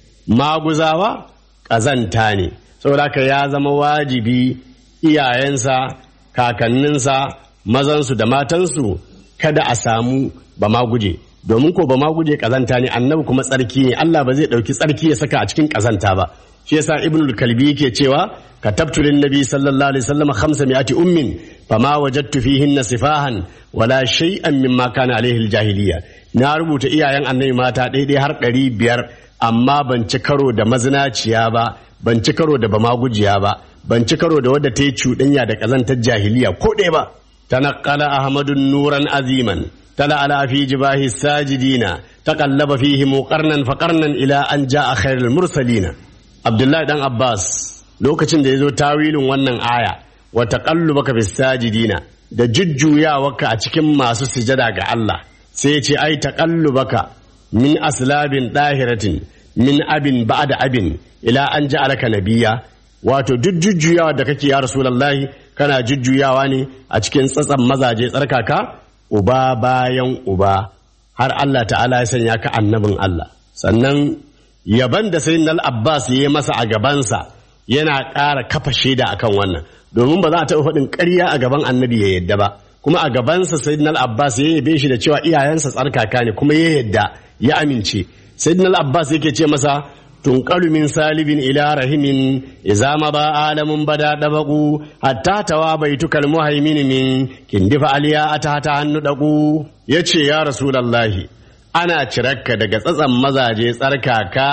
maguzawa ƙazanta ne saboda ka ya zama wajibi iyayensa kakanninsa mazansu da matansu kada a samu ba ma guje domin ko ba ma guje ƙazanta ne annabi kuma tsarki ne Allah ba zai ɗauki tsarki ya saka a cikin ƙazanta ba shi yasa ibnul kalbi yake cewa katabtu lin nabi sallallahu alaihi wasallam 500 ummin fama wajadtu fihinna sifahan wala shay'an mimma kana alaihi aljahiliya na rubuta iyayen annabi mata daidai har 500 amma ban ci karo da mazinaciya ba ban ci karo da bamagujiya ba ban ci karo da wadda ta yi cuɗanya da ƙazantar jahiliya ko ɗaya ba tanaqqala ahmadun nuran aziman tala ala fi jibahi sajidina taqallaba fihi muqarnan faqarnan ila an jaa khairul mursalina Abdullahi dan Abbas lokacin da yazo tawilin wannan aya wa taqallubaka fis sajidina da jujjuyawarka a cikin masu sujada ga Allah sai ya ce ai taqallubaka min aslabin dahiratin min abin ba'da abin ila an ja'alaka nabiyya wato duk jujjuyawa da kake ya rasulullahi kana jujjuyawa ne a cikin tsatsan mazaje tsarkaka uba bayan uba har Allah ta'ala ya sanya ka annabin Allah sannan yaban da sayyidina Abbas yayi masa a gabansa yana ƙara kafa shaida akan wannan domin ba za a taɓa faɗin ƙarya a gaban annabi ya yadda ba kuma a gabansa sayyidina Abbas ya yabe shi da cewa iyayensa tsarkaka ne kuma ya yadda ya amince sayyidina Abbas yake ce masa tunqalu min salibin ila rahimin idza ma ba alamun bada dabaku hatta tawabaitukal muhaimin min kindifa aliya atata hannu daku yace ya rasulullahi ana cirakka daga tsatsan mazaje tsarkaka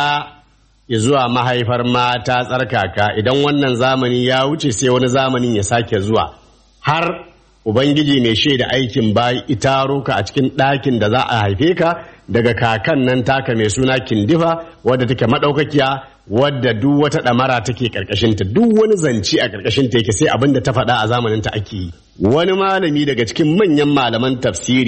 zuwa mahaifar mata tsarkaka idan wannan zamani ya wuce sai wani zamanin ya sake zuwa har ubangiji mai shaida aikin bayi itaro ka a cikin ɗakin da za a haife ka daga kakan nan taka mai suna kindifa wadda take madaukakiya wadda duk wata damara take karkashinta duk wani zanci a karkashinta yake sai abin da ta faɗa a zamanin ta ake yi wani malami daga cikin manyan malaman tafsiri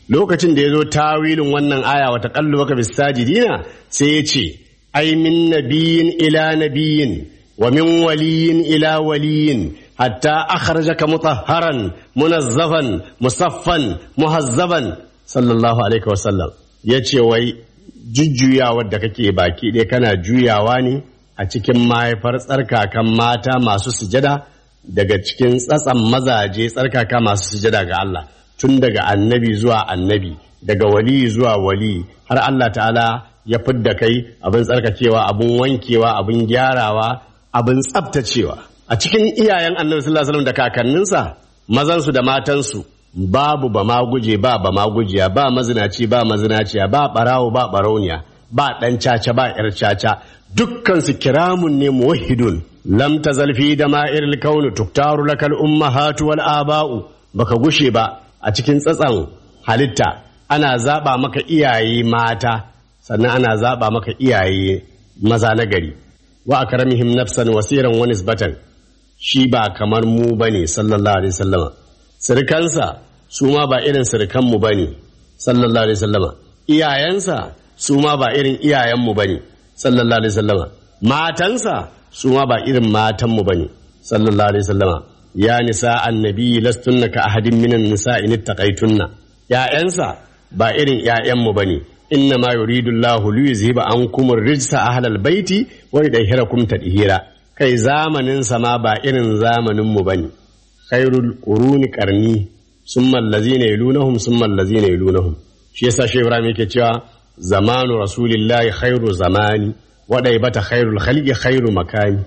lokacin da ya zo tawilin wannan aya wa taqallubaka bis sajidina sai ya ce ai min nabiyyin ila nabiyyin wa min waliyyin ila waliyyin hatta akhrajaka mutahharan munazzafan musaffan muhazzaban sallallahu alaihi wasallam yace wai jujjuyawar da kake baki ɗaya kana juyawa ne a cikin mahaifar tsarkakan mata masu sujada daga cikin tsatsan mazaje tsarkaka masu sujada ga Allah tun daga annabi zuwa annabi daga wali zuwa wali har Allah ta'ala ya fidda kai abin tsarkakewa abin wankewa abin gyarawa abin tsaftacewa a cikin iyayen annabi sallallahu alaihi wasallam da kakanninsa mazansu da matansu babu ba ma guje ba ba ma gujiya ba mazinaci ba mazinaciya ba barawo ba barauniya ba dan caca ba yar caca dukkan su kiramun ne muwahhidun lam tazal fi dama'iril kauni tuktaru lakal ummahatu wal aba'u baka gushe ba a cikin tsatsan halitta ana zaba maka iyaye mata sannan ana zaba maka iyaye maza na gari wa akramihim nafsan wasiran wa nisbatan shi ba kamar mu bane sallallahu alaihi wasallam sirkansa su ma ba irin sirkan mu bane sallallahu alaihi wasallam iyayensa su ma ba irin iyayen mu bane sallallahu alaihi wasallam matansa su ma ba irin matan mu bane sallallahu alaihi wasallam ya nisa annabi lastunna ka ahadin minan nisa'i ittaqaytunna ya'yansa ba irin ya'yan mu bane inna ma yuridu Allahu liyuzhiba ankum ar-rijsa ahlal baiti wa yudahhirakum tadhira kai zamanin sa ma ba irin zamanin mu bane khairul quruni qarni summa allazina yalunhum summa allazina yalunhum shi yasa shi Ibrahim yake cewa zamanu rasulillahi khairu zamani wa daibata khairul khalqi khairu makani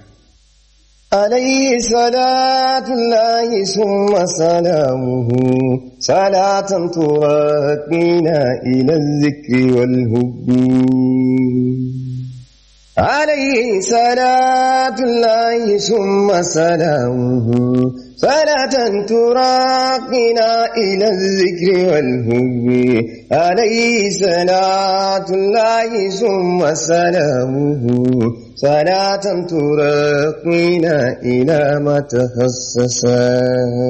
عليه صلاة الله ثم سلامه صلاة تراقينا إلى الذكر والهب عليه صلاة الله ثم سلامه صلاة تراقينا إلى الذكر والهب عليه صلاة الله ثم سلامه صلاة تراقينا إلى ما تخصصا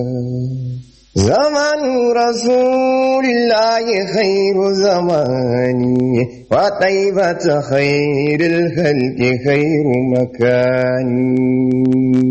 زمن رسول الله خير زماني وطيبة خير الخلق خير مكاني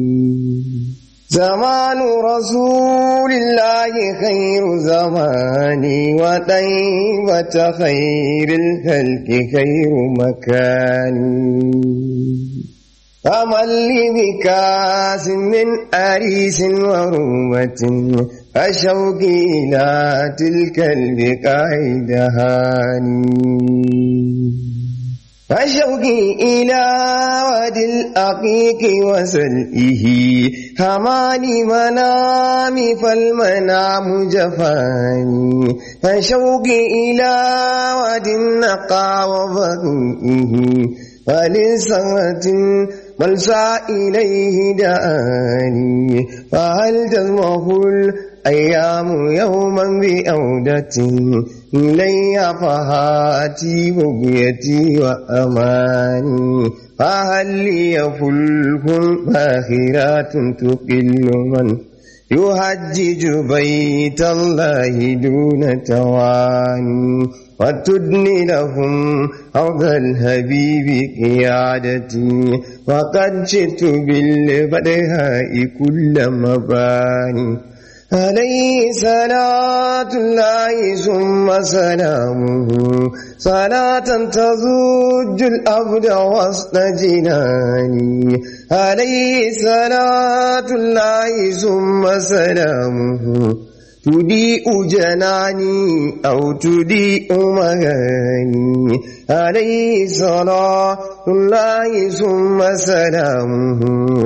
زمان رسول الله خير زماني وطيبة خير الخلق خير مكاني فمن لي بكاس من أريس ورومة فشوقي إلى تلك البقاع دهاني فشوقي إلى وادي الأقيق وسلئه هماني منامي فالمنام جفاني فشوقي إلى وادي النقى وفقئه فلسمة ملسى إليه دعاني فهل تزمه الأيام يوما بأودة إلي فهاتي بقيتي وأماني فهل لي فلك باخرات تقل من يهجج بيت الله دون تواني وتدني لهم أرض الحبيب قيادتي وقد جئت بالبدهاء كل مباني عليه صلاة الله ثم سلامه صلاة تزوج الأبد وسط جناني عليه صلاة الله ثم سلامه تضيء جناني أو تضيء مغاني عليه صلاة الله ثم سلامه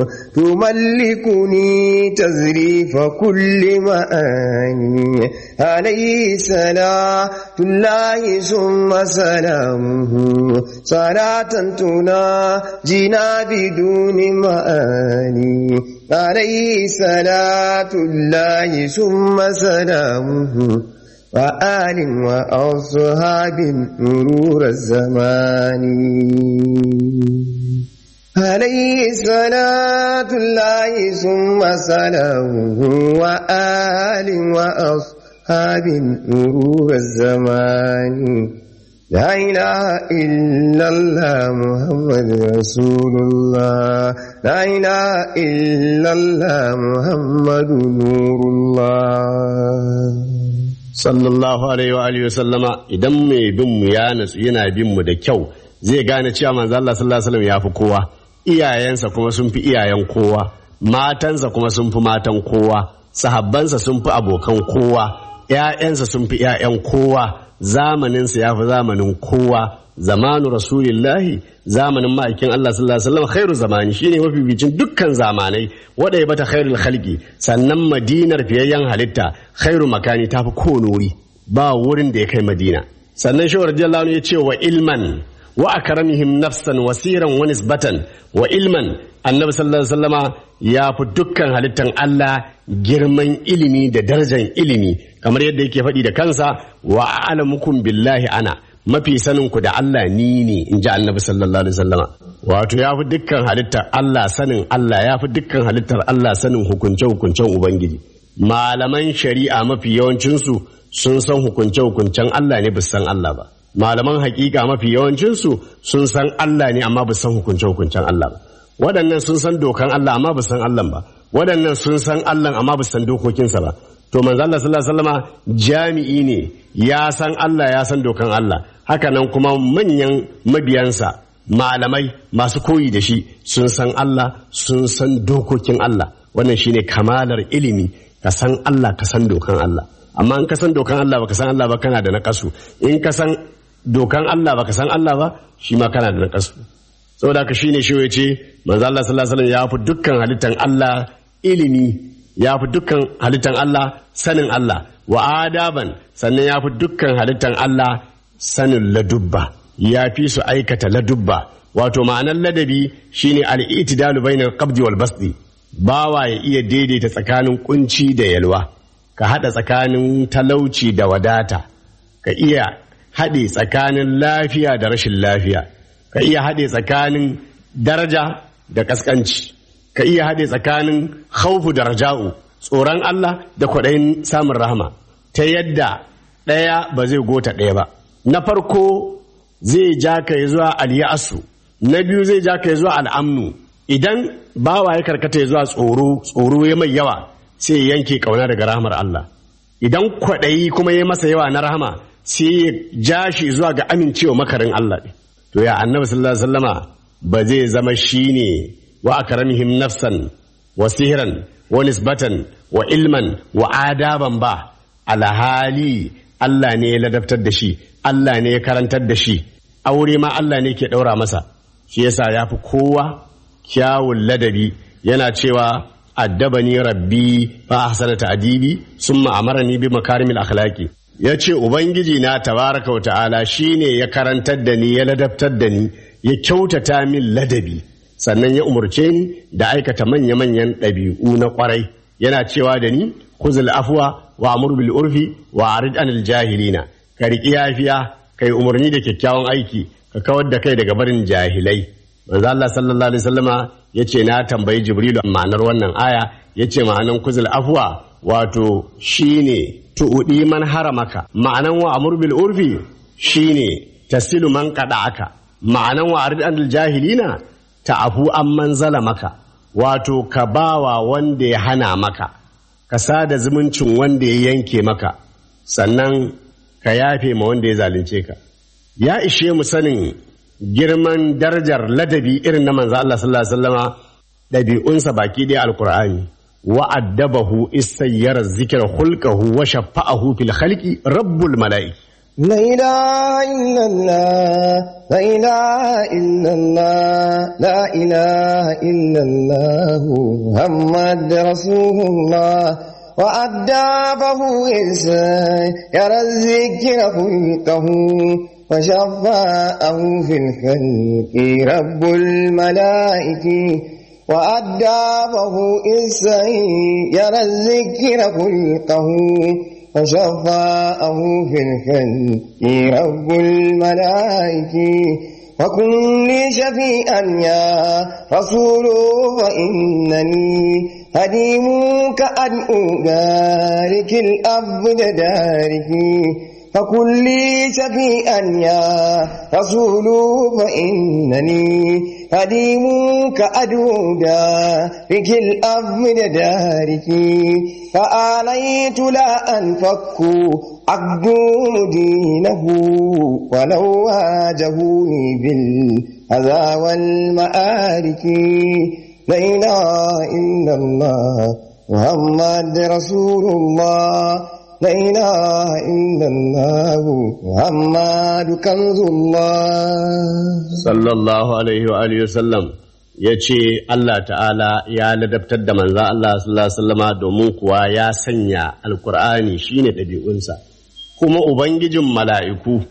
تملكني تزريف كل مآني عليه صلاة الله ثم سلامه صلاة تناجينا بدون مآني عليه صلاة الله ثم سلامه وآل وأصحاب مرور الزمان عليه صلاة الله ثم سلامه وآل وأصحاب هاب مرور الزمان لا إله إلا الله محمد رسول الله لا إله إلا الله محمد نور الله sallallahu alaihi wa alihi wasallama idan mai bin mu ya natsu yana bin mu da kyau zai gane cewa manzo Allah sallallahu alaihi wasallam ya fi kowa iyayensa kuma sun fi iyayen kowa matansa kuma sun fi matan kowa sahabbansa sun fi abokan kowa ƴaƴansa sun fi ƴaƴan kowa zamaninsa ya fi zamanin kowa zamanu rasulillahi zamanin ma'aikin Allah sallallahu alaihi wasallam khairu zamani shine mafificin dukkan zamanai wanda ya bata khairul khalqi sannan madinar fiyayyen halitta khairu makani tafi kowane wuri ba wurin da ya kai madina sannan shi radiyallahu anhu ya ce wa ilman wa akramihim nafsan wasiran wa nisbatan wa ilman annabi sallallahu alaihi wasallama ya fi dukkan halittan Allah girman ilimi da darajar ilimi kamar yadda yake faɗi da kansa wa a'lamukum billahi ana mafi sanin ku da Allah ni ne in ji annabi sallallahu alaihi wasallama wato ya fi dukkan halittar Allah sanin Allah ya fi dukkan halittar Allah sanin hukunce-hukuncen Ubangiji malaman shari'a mafi yawancinsu sun san hukunce-hukuncen Allah ne ba san Allah ba malaman hakika mafi yawancinsu sun san Allah ne amma ba san hukunce-hukuncen Allah ba waɗannan sun san dokan Allah amma ba san Allah ba waɗannan sun san Allah amma ba san dokokinsa ba to manzo Allah sallallahu alaihi wasallama jami'i ne ya san Allah ya san dokan Allah haka nan kuma manyan mabiyansa malamai masu koyi da shi sun san Allah sun san dokokin Allah wannan shine kamalar ilimi ka san Allah ka san dokan Allah amma in ka san dokan Allah baka san Allah ba kana da naqasu in ka san dokan Allah baka san Allah ba shi ma kana da naqasu saboda haka shine shi yace manzo Allah sallallahu alaihi wasallam ya fi dukkan halittan Allah ilimi ya fi dukkan halittan Allah sanin Allah wa adaban sannan ya fi dukkan halittan Allah sanin ladubba ya fi su aikata ladubba wato ma'anar ladabi shine al-i'tidalu bainal qabdi wal basdi bawa ya iya daidaita tsakanin kunci da yalwa ka hada tsakanin talauci da wadata ka iya hade tsakanin lafiya da rashin lafiya ka iya hade tsakanin daraja da kaskanci ka iya hade tsakanin khawfu da raja'u tsoron Allah da kwaɗayin samun rahama ta yadda ɗaya ba zai gota ɗaya ba na farko zai ja ka zuwa al-ya'su na biyu zai ja ka zuwa al'amnu idan bawa ya karkata zuwa tsoro ya mai yawa sai ya yanke kauna daga rahamar Allah idan kwaɗayi kuma ya masa yawa na rahama sai ya ja shi zuwa ga amincewa makarin Allah to ya annabi sallallahu alaihi wasallama ba zai zama shine wa akramihim nafsan wa sihran wa nisbatan wa ilman wa adaban ba alhali Allah ne ya ladabtar da shi Allah ne ya karantar da shi aure ma Allah ne ke daura masa shi yasa yafi kowa kyawun ladabi yana cewa addabani rabbi fa ahsana ta'dibi summa amarani bi makarimil akhlaqi yace ubangiji na tabaraka wa ta'ala shine ya karantar da ni ya ladabtar da ni ya kyautata min ladabi sannan ya umurce ni da aikata manya-manyan ɗabi'u na kwarai yana cewa da ni khuzul afwa wa amur bil urfi wa arid anil jahilina ka riƙi yafiya kai umarni da kyakkyawan aiki ka kawar da kai daga barin jahilai manzo Allah sallallahu alaihi wasallama yace na tambayi Jibrilu ma'anar wannan aya yace ma'anan kuzul afwa wato shine tu'udi man haramaka ma'anan wa amur bil urfi shine tasilu man qada'aka ma'anan wa arid anil jahilina ta'afu amman zalamaka wato ka bawa wanda ya hana maka ka sada zumuncin wanda ya yanke maka sannan ka yafe ma wanda ya zalunce ka ya ishe mu sanin girman darajar ladabi irin na manzo Allah sallallahu alaihi wasallama dabi'unsa baki ɗaya alqur'ani wa addabahu istayyara zikra khulqahu wa shafa'ahu fil khalqi rabbul malaik لا إله إلا الله لا إله إلا الله لا إله إلا الله محمد رسول الله وأدابه إنسان يرى الذكر خلقه وشفاءه في الخلق رب الملائكة وأدابه إنسان يرى الذكر خلقه وشفاءه في الخلق رب الملائكة وكن لي شفيئا يا رسول فإنني هديمك أدعو دارك الأبد دارك فكل شفيئا يا رسول فإنني هديمك أدعو دارك الأبد دارك فآليت لا أنفك أقدم دينه ولو واجهوني بالأذى والمآرك لا إله إلا الله محمد رسول الله لا إله إلا الله محمد كنز الله صلى الله عليه وآله وسلم yace Allah ta'ala ya ladabtar da manzon Allah sallallahu alaihi wasallama domin kuwa ya sanya alkur'ani shine ɗabi'unsa kuma ubangijin mala'iku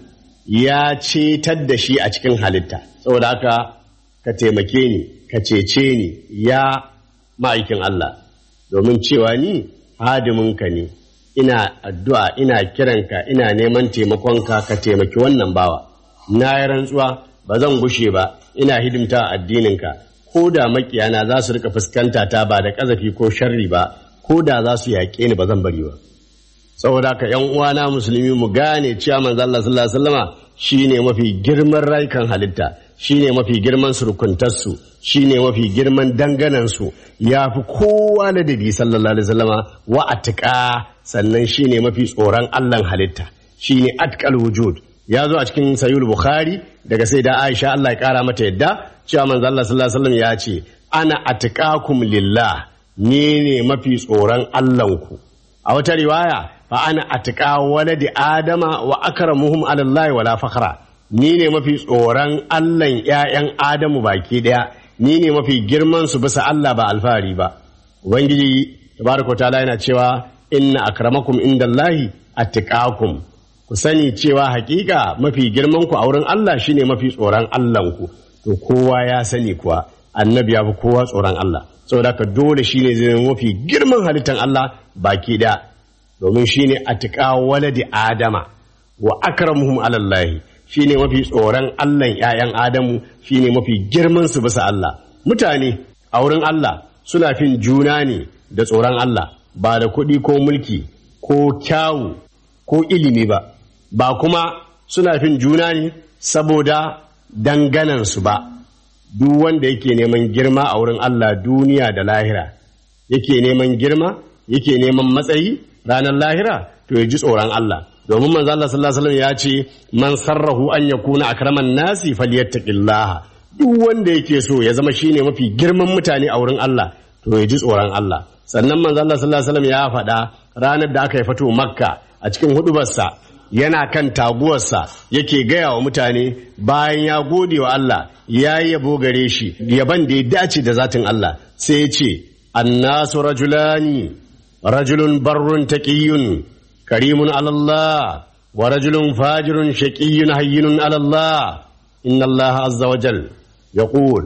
ya cetar da shi a cikin halitta saboda haka ka taimake ni ka cece ni ya ma'aikin Allah domin cewa ni hadiminka ne ina addu'a ina kiranka ina neman taimakonka ka taimaki wannan bawa na yi rantsuwa ba zan gushe ba ina hidimta addininka ko da makiyana za su rika fuskanta ta ba da kazafi ko sharri ba ko da za su yaƙe ni ba zan bari ba saboda ka ƴan uwana musulmi mu gane cewa manzo Allah sallallahu alaihi wasallama shine mafi girman rayukan halitta shine mafi girman surukuntarsu shine mafi girman danganansu ya fi kowa ladabi sallallahu alaihi wasallama wa atqa sannan shine mafi tsoron Allahn halitta shine atqal wujud ya zo a cikin sahih bukhari daga sayyida Aisha Allah ya kara mata yadda cewa manzo Allah sallallahu alaihi wasallam ya ce ana atqakum lillah ni ne mafi tsoron Allahnku a wata riwaya fa ana atqa waladi adama wa akramuhum ala Allah wala fakhra ni ne mafi tsoron Allahn ƴaƴan Adamu baki daya ni ne mafi girman su bisa Allah ba alfahari ba ubangiji tabaraka taala yana cewa inna akramakum indallahi atqakum ku sani cewa hakika mafi girman ku a wurin Allah shine mafi tsoron Allahnku to kowa ya sani kuwa annabi ya fi kowa tsoron Allah saboda ka dole shine zai mafi girman halittan Allah baki daya domin shine atqa waladi adama wa akramuhum ala Allah shine mafi tsoron Allahn ƴaƴan Adamu shine mafi girman su bisa Allah mutane a wurin Allah suna fin juna ne da tsoron Allah ba da kuɗi ko mulki ko kyawu ko ilimi ba kuma suna fin juna ne saboda danganan su ba duk wanda yake neman girma a wurin Allah duniya da lahira yake neman girma yake neman matsayi ranar lahira to ya ji tsoron Allah domin manzo Allah sallallahu alaihi wasallam ya ce man sarrahu an yakuna akraman nasi falyattaqillaha duk wanda yake so ya zama shine mafi girman mutane a wurin Allah to ya ji tsoron Allah sannan manzo Allah sallallahu alaihi wasallam ya faɗa ranar da aka yi fito Makka a cikin hudubarsa yana kan taguwarsa yake gaya wa mutane bayan ya gode wa Allah ya yabo gare shi yaban da ya dace da zatin Allah sai ya ce annasu rajulani rajulun barrun taqiyyun كريم على الله ورجل فاجر شقي هين على الله إن الله عز وجل يقول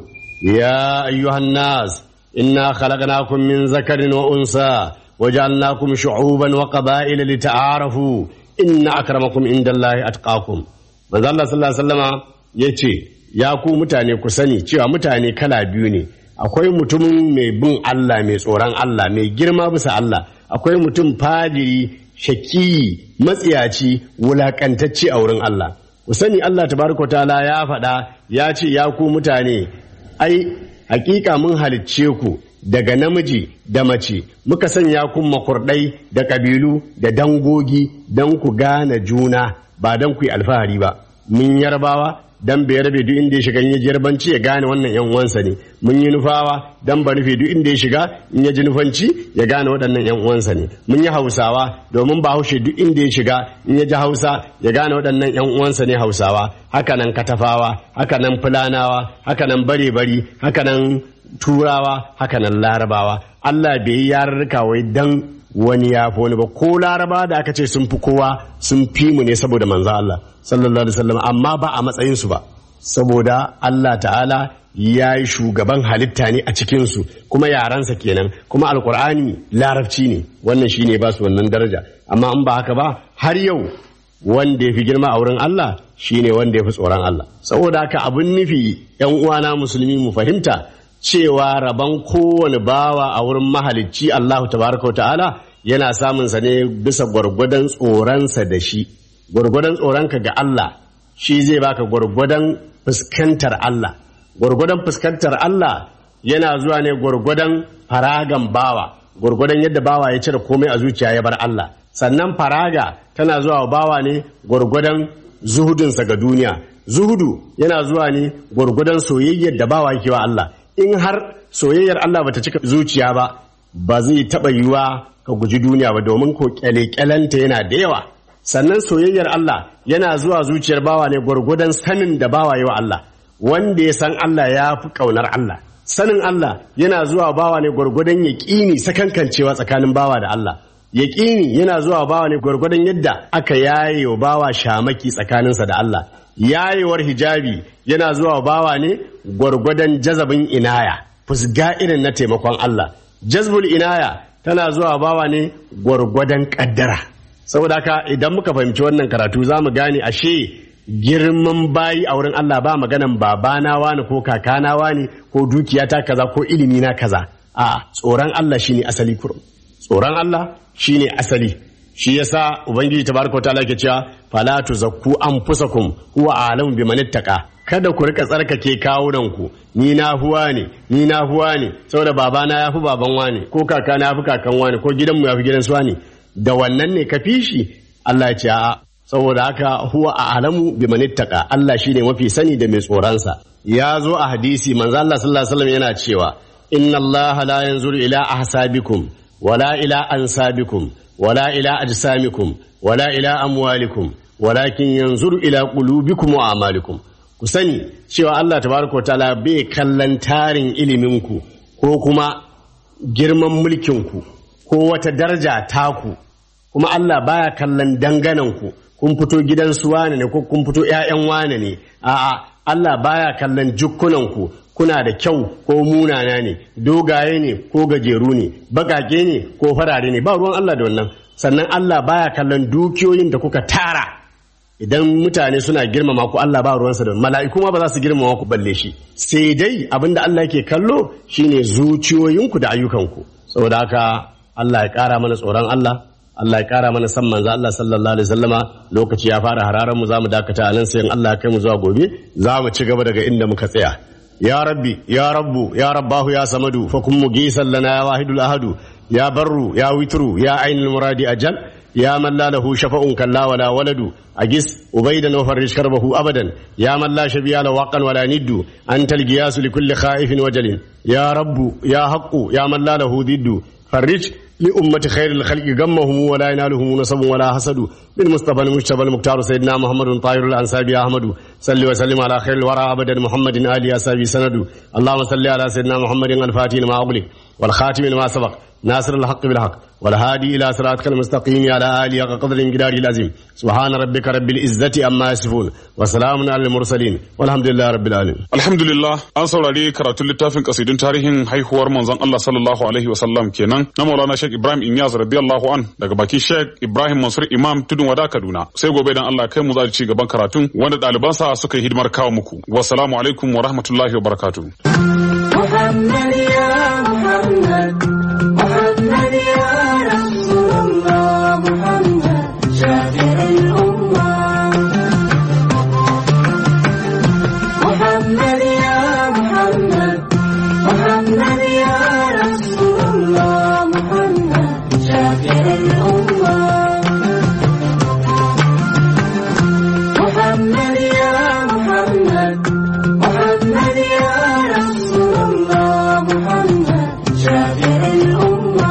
يا أيها الناس إنا خلقناكم من ذكر وأنثى وجعلناكم شعوبا وقبائل لتعارفوا إن أكرمكم عند الله أتقاكم manzo Allah sallallahu alaihi wasallama yace ya ku mutane ku sani cewa mutane kala biyu ne akwai mutumin mai bin Allah mai tsoron Allah mai girma bisa Allah akwai mutum fadiri shaki matsiyaci wulakantacce a wurin Allah ku sani Allah tabaraka taala ya faɗa ya ce ya ku mutane ai hakika mun halicce ku daga namiji da mace muka sanya ku makurdai da kabilu da dangogi dan ku gane juna ba dan ku yi alfahari ba mun yarbawa dan bai rabe duk inda ya shiga in ya ji yarbanci ya gane wannan yan uwansa ne mun yi nufawa dan ba rufe duk inda ya shiga in ya ji nufanci ya gane waɗannan yan uwansa ne mun yi hausawa domin ba haushe duk inda ya shiga in ya ji hausa ya gane waɗannan yan uwansa ne hausawa haka nan katafawa haka nan fulanawa haka nan bare-bari haka nan turawa haka nan larabawa Allah bai yi yarurruka wai dan wani ya fi wani ba ko laraba da aka ce sun fi kowa sun fi mu ne saboda manzo Allah sallallahu alaihi wasallam amma ba a matsayin su ba saboda Allah ta'ala ya yi shugaban halitta ne a cikin su kuma yaransa kenan kuma alqur'ani larabci ne wannan shine ba su wannan daraja amma in ba haka ba har yau wanda ya fi girma a wurin Allah shine wanda ya fi tsoron Allah saboda haka abun nufi yan uwana musulmi mu fahimta cewa rabon kowane bawa a wurin mahalicci Allahu tabaraka ta'ala yana samun sa ne bisa gwargwadon tsoronsa da shi. Gwargwadon tsoronka ga Allah shi zai baka gwargwadon fuskantar Allah. Gwargwadon fuskantar Allah yana zuwa ne gwargwadon faragan bawa, gwargwadon yadda bawa ya cire komai a zuciya ya bar Allah. Sannan faraga tana zuwa wa bawa ne gwargwadon zuhudinsa ga duniya. Zuhudu yana zuwa ne gwargwadon soyayyar da bawa yake wa Allah. In har soyayyar Allah bata cika zuciya ba zai taɓa yiwa ka guji duniya ba, domin ko kyale-kyalenta yana da yawa. Sannan soyayyar Allah yana zuwa zuciyar bawa ne gwargwadon sanin da bawa yi wa Allah. Wanda ya san Allah ya fi ƙaunar Allah. Sanin Allah yana zuwa bawa ne gwargwadon yaƙini sakankancewa tsakanin bawa da Allah. Yaƙini yana zuwa bawa ne gwargwadon yadda aka yaye wa bawa shamaki tsakaninsa da Allah. Yayewar hijabi yana zuwa bawa ne gwargwadon jazabin inaya, fusga irin na taimakon Allah. Jazbul inaya tana zuwa bawa ne gwargwadon kaddara. Saboda haka idan muka fahimci wannan karatu za mu gane ashe girman bayi a wurin Allah ba maganan babana wani ko kakana wani ko dukiyata kaza ko ilimi na kaza. A tsoron Allah shine asali kurum. Tsoron Allah shine asali. Shi yasa Ubangiji tabaraka ta'ala yake cewa fala tuzakku anfusakum huwa a'lamu biman ittaqa. Kada ku rika tsarkake kawunanku, ni na huwa ne saboda babana yafi baban wani ko kakana yafi kakan wani ko gidanmu yafi gidan su wani. Da wannan ne ka fi shi? Allah ya ce a'a, saboda haka huwa a'lamu biman ittaqa. Allah shine mafi sani da mai tsoronsa. Ya zo a hadisi manzo Allah sallallahu alaihi wasallam yana cewa inna Allah la yanzuru ila ahsabikum wala ila ansabikum wala ila ajsamikum wala ila amwalikum walakin yanzuru ila qulubikum wa a'malikum. Ku sani cewa Allah tabaraka ta'ala bai kallon tarin iliminku ko kuma girman mulkinku ko wata daraja taku, kuma Allah baya kallon dangananku, kun fito gidan su wane ne ko kun fito ƴaƴan wane ne. A'a, Allah baya kallon jukkunanku, kuna da kyau ko munana ne, dogaye ne ko gajeru ne, bakake ne ko farare ne, ba ruwan Allah da wannan. Sannan Allah baya kallon dukiyoyin da kuka tara. Idan mutane suna girmama ku, Allah ba ruwansa da mala'iku ma ba za su girmama ku balle shi. Sai dai abinda Allah yake kallo shine zuciyoyinku da ayyukanku. Saboda haka Allah ya ƙara mana tsoron Allah, Allah ya ƙara mana san manzo Allah sallallahu alaihi wasallama. Lokaci ya fara hararan mu, zamu dakata anan sai in Allah ya kai mu zuwa gobe zamu ci gaba daga inda muka tsaya. Ya Rabbi, ya Rabbu, ya Rabbahu, ya Samadu, fa kun mugisan lana ya wahidul ahadu, ya Barru, ya Witru, ya Ainul Muradi ajal, ya man la lahu shafa'un kalla wala waladu, agis ubaidan wa farrish karbahu abadan, ya man la shabiya la waqan wala niddu, antal giyasu li kulli khaifin wajalin, ya Rabbu, ya Haqqu, ya man la lahu diddu, farrij لأمة خير الخلق غمهم ولا ينالهم نصب ولا حسد بالمصطفى المجتبى المختار سيدنا محمد طاهر الأنسابي أحمد صل وسلم على خير الورى أبدا محمد آل أسابي سند. اللهم صل على سيدنا محمد الفاتح لما أغلق والخاتم لما سبق ناصر الحق بالحق والهادي إلى صراطك المستقيم على آله قدر الجدار العظيم. سبحان ربك رب العزة عما يصفون وسلام على المرسلين والحمد لله رب العالمين. الحمد لله. An saurari karatun littafin kasidun tarihin haihuwar manzon Allah sallallahu alaihi wasallam kenan na Maulana Sheikh Ibrahim Inyas radiyallahu an daga bakin Sheikh Ibrahim Mansur Imam Tudun Wada Kaduna. Sai gobe dan Allah kai mu za ci gaban karatun wanda ɗalibansa suka yi hidimar kawo muku. Wassalamu alaikum wa rahmatullahi wa barakatuh. محمد يا محمد محمد يا رسول الله محمد شافع الأمة محمد يا محمد محمد يا رسول الله محمد شافع الأمة محمد يا محمد محمد يا رسول الله محمد شافع الأمة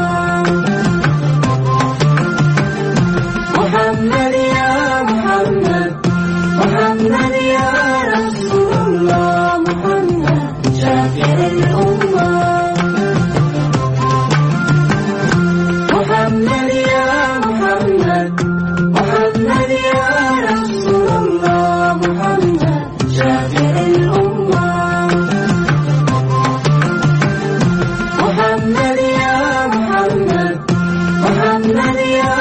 محمد يا محمد محمد يا رسول الله محمد شافع الأمة محمد يا محمد محمد يا رسول الله محمد شافع الأمة محمد يا محمد محمد يا